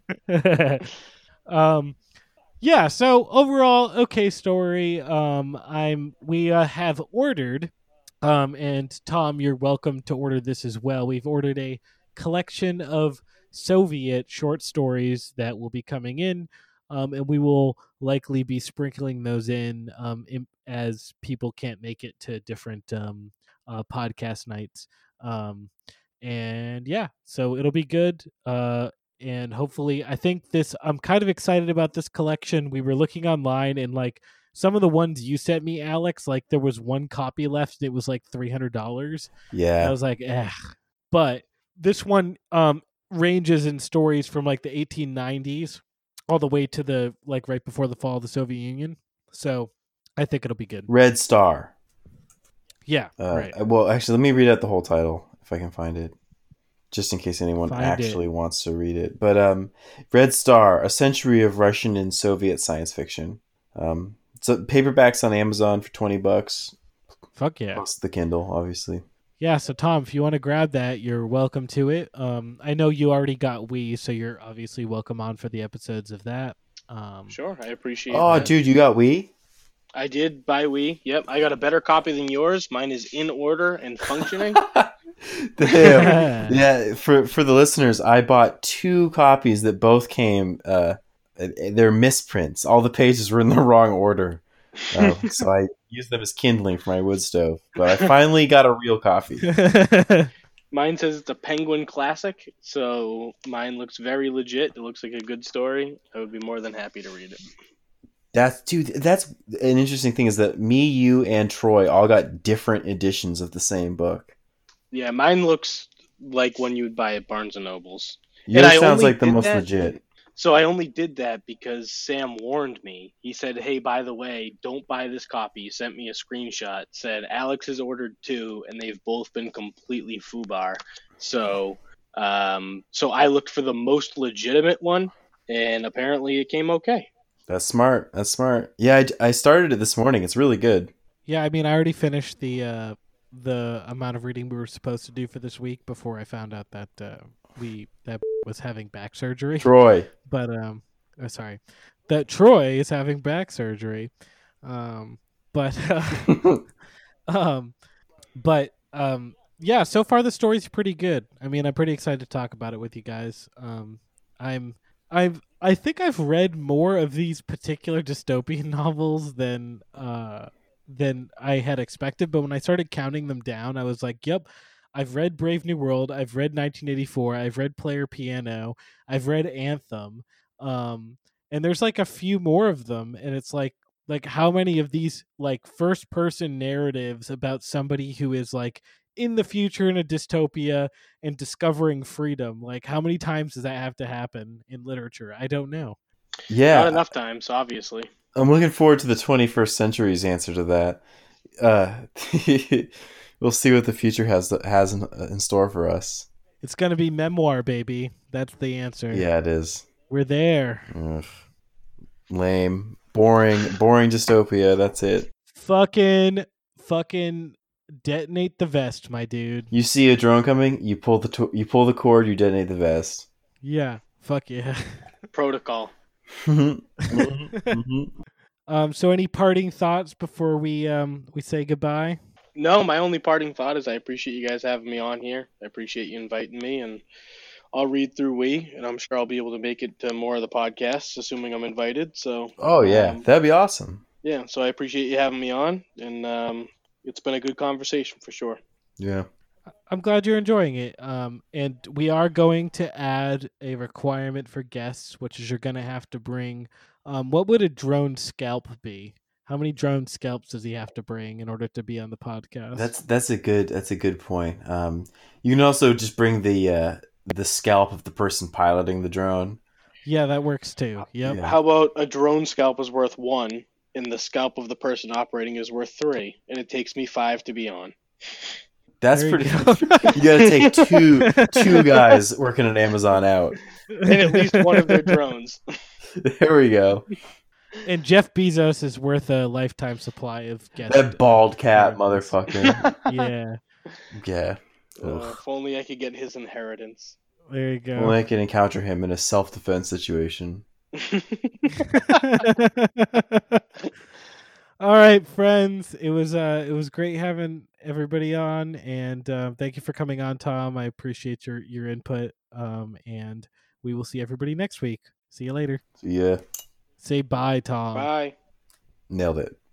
um yeah, so overall okay story. um I'm we uh, have ordered um and Tom, you're welcome to order this as well. We've ordered a collection of Soviet short stories that will be coming in, um and we will likely be sprinkling those in um in, as people can't make it to different um uh, podcast nights. um and yeah, so it'll be good. uh and hopefully, I think this, I'm kind of excited about this collection. We were looking online, and like some of the ones you sent me, Alex, like there was one copy left and it was like three hundred dollars. I Yeah. was like, eh. But this one um ranges in stories from like the eighteen nineties all the way to the like right before the fall of the Soviet Union. So I think it'll be good. Red Star. Yeah, Uh, right. Well, actually, let me read out the whole title if I can find it, just in case anyone Find actually it. wants to read it. But um, Red Star: A Century of Russian and Soviet Science Fiction. Um, so paperbacks on Amazon for twenty bucks. Fuck yeah. Plus the Kindle, obviously. yeah, so Tom, if you want to grab that, you're welcome to it. Um, I know you already got Wii, so you're obviously welcome on for the episodes of that. Um, Sure, I appreciate Oh, that. dude, you got Wii? I did buy Wii. Yep, I got a better copy than yours. Mine is in order and functioning. Damn. Yeah, for for the listeners, I bought two copies that both came. Uh, they're misprints. All the pages were in the wrong order, uh, so I used them as kindling for my wood stove. But I finally got a real copy. Mine says it's a Penguin Classic, so mine looks very legit. It looks like a good story. I would be more than happy to read it. That's dude. That's an interesting thing is that me, you, and Troy all got different editions of the same book. Yeah, mine looks like one you would buy at Barnes and Nobles. Yours And I sounds only like the did most that- legit. So I only did that because Sam warned me. He said, "Hey, by the way, don't buy this copy." He sent me a screenshot. Said Alex has ordered two, and they've both been completely foobar. So, um, so I looked for the most legitimate one, and apparently it came okay. That's smart. That's smart. Yeah, I, I started it this morning. It's really good. yeah, I mean, I already finished the uh, the amount of reading we were supposed to do for this week before I found out that uh, we that was having back surgery. Troy. But um, oh, sorry, that Troy is having back surgery. Um, but uh, um, but um, yeah. So far, the story's pretty good. I mean, I'm pretty excited to talk about it with you guys. Um, I'm I've I think I've read more of these particular dystopian novels than uh than I had expected. But when I started counting them down, I was like, "Yep, I've read Brave New World. I've read nineteen eighty-four. I've read Player Piano. I've read Anthem. Um, and there's like a few more of them, and it's like." Like how many of these like first person narratives about somebody who is like in the future in a dystopia and discovering freedom, like how many times does that have to happen in literature? I don't know. Yeah, Not enough times, obviously. I'm looking forward to the twenty-first century's answer to that. Uh, we'll see what the future has has in, in store for us. It's gonna be memoir, baby. That's the answer. Yeah, it is. We're there. Ugh. Lame, boring, boring dystopia. That's it. Fucking, fucking detonate the vest, my dude. You see a drone coming, you pull the to- you pull the cord, you detonate the vest. Yeah, fuck yeah. Protocol. Mm-hmm. Um, so any parting thoughts before we um we say goodbye? No, my only parting thought is I appreciate you guys having me on here. I appreciate you inviting me, and I'll read through Wii, and I'm sure I'll be able to make it to more of the podcasts, assuming I'm invited. So, Oh yeah, um, that'd be awesome. yeah. So I appreciate you having me on, and um, it's been a good conversation for sure. Yeah. I'm glad you're enjoying it. Um, and we are going to add a requirement for guests, which is you're going to have to bring. Um, what would a drone scalp be? How many drone scalps does he have to bring in order to be on the podcast? That's that's a good that's a good point. Um, you can also just bring the uh, the scalp of the person piloting the drone. Yeah, that works too. Yep. Yeah. How about a drone scalp is worth one, and the scalp of the person operating is worth three, and it takes me five to be on. That's There you pretty. go. You gotta take two two guys working at Amazon out. And at least one of their drones. There we go. And Jeff Bezos is worth a lifetime supply of guest. That bald cat motherfucker. Yeah, Yeah. Uh, Ugh. if only I could get his inheritance. there you go. Only I can encounter him in a self defense situation. All right, friends. It was uh, it was great having everybody on, and uh, thank you for coming on, Tom. I appreciate your your input. Um, and we will see everybody next week. See you later. So yeah, Say bye, Tom. Bye. nailed it.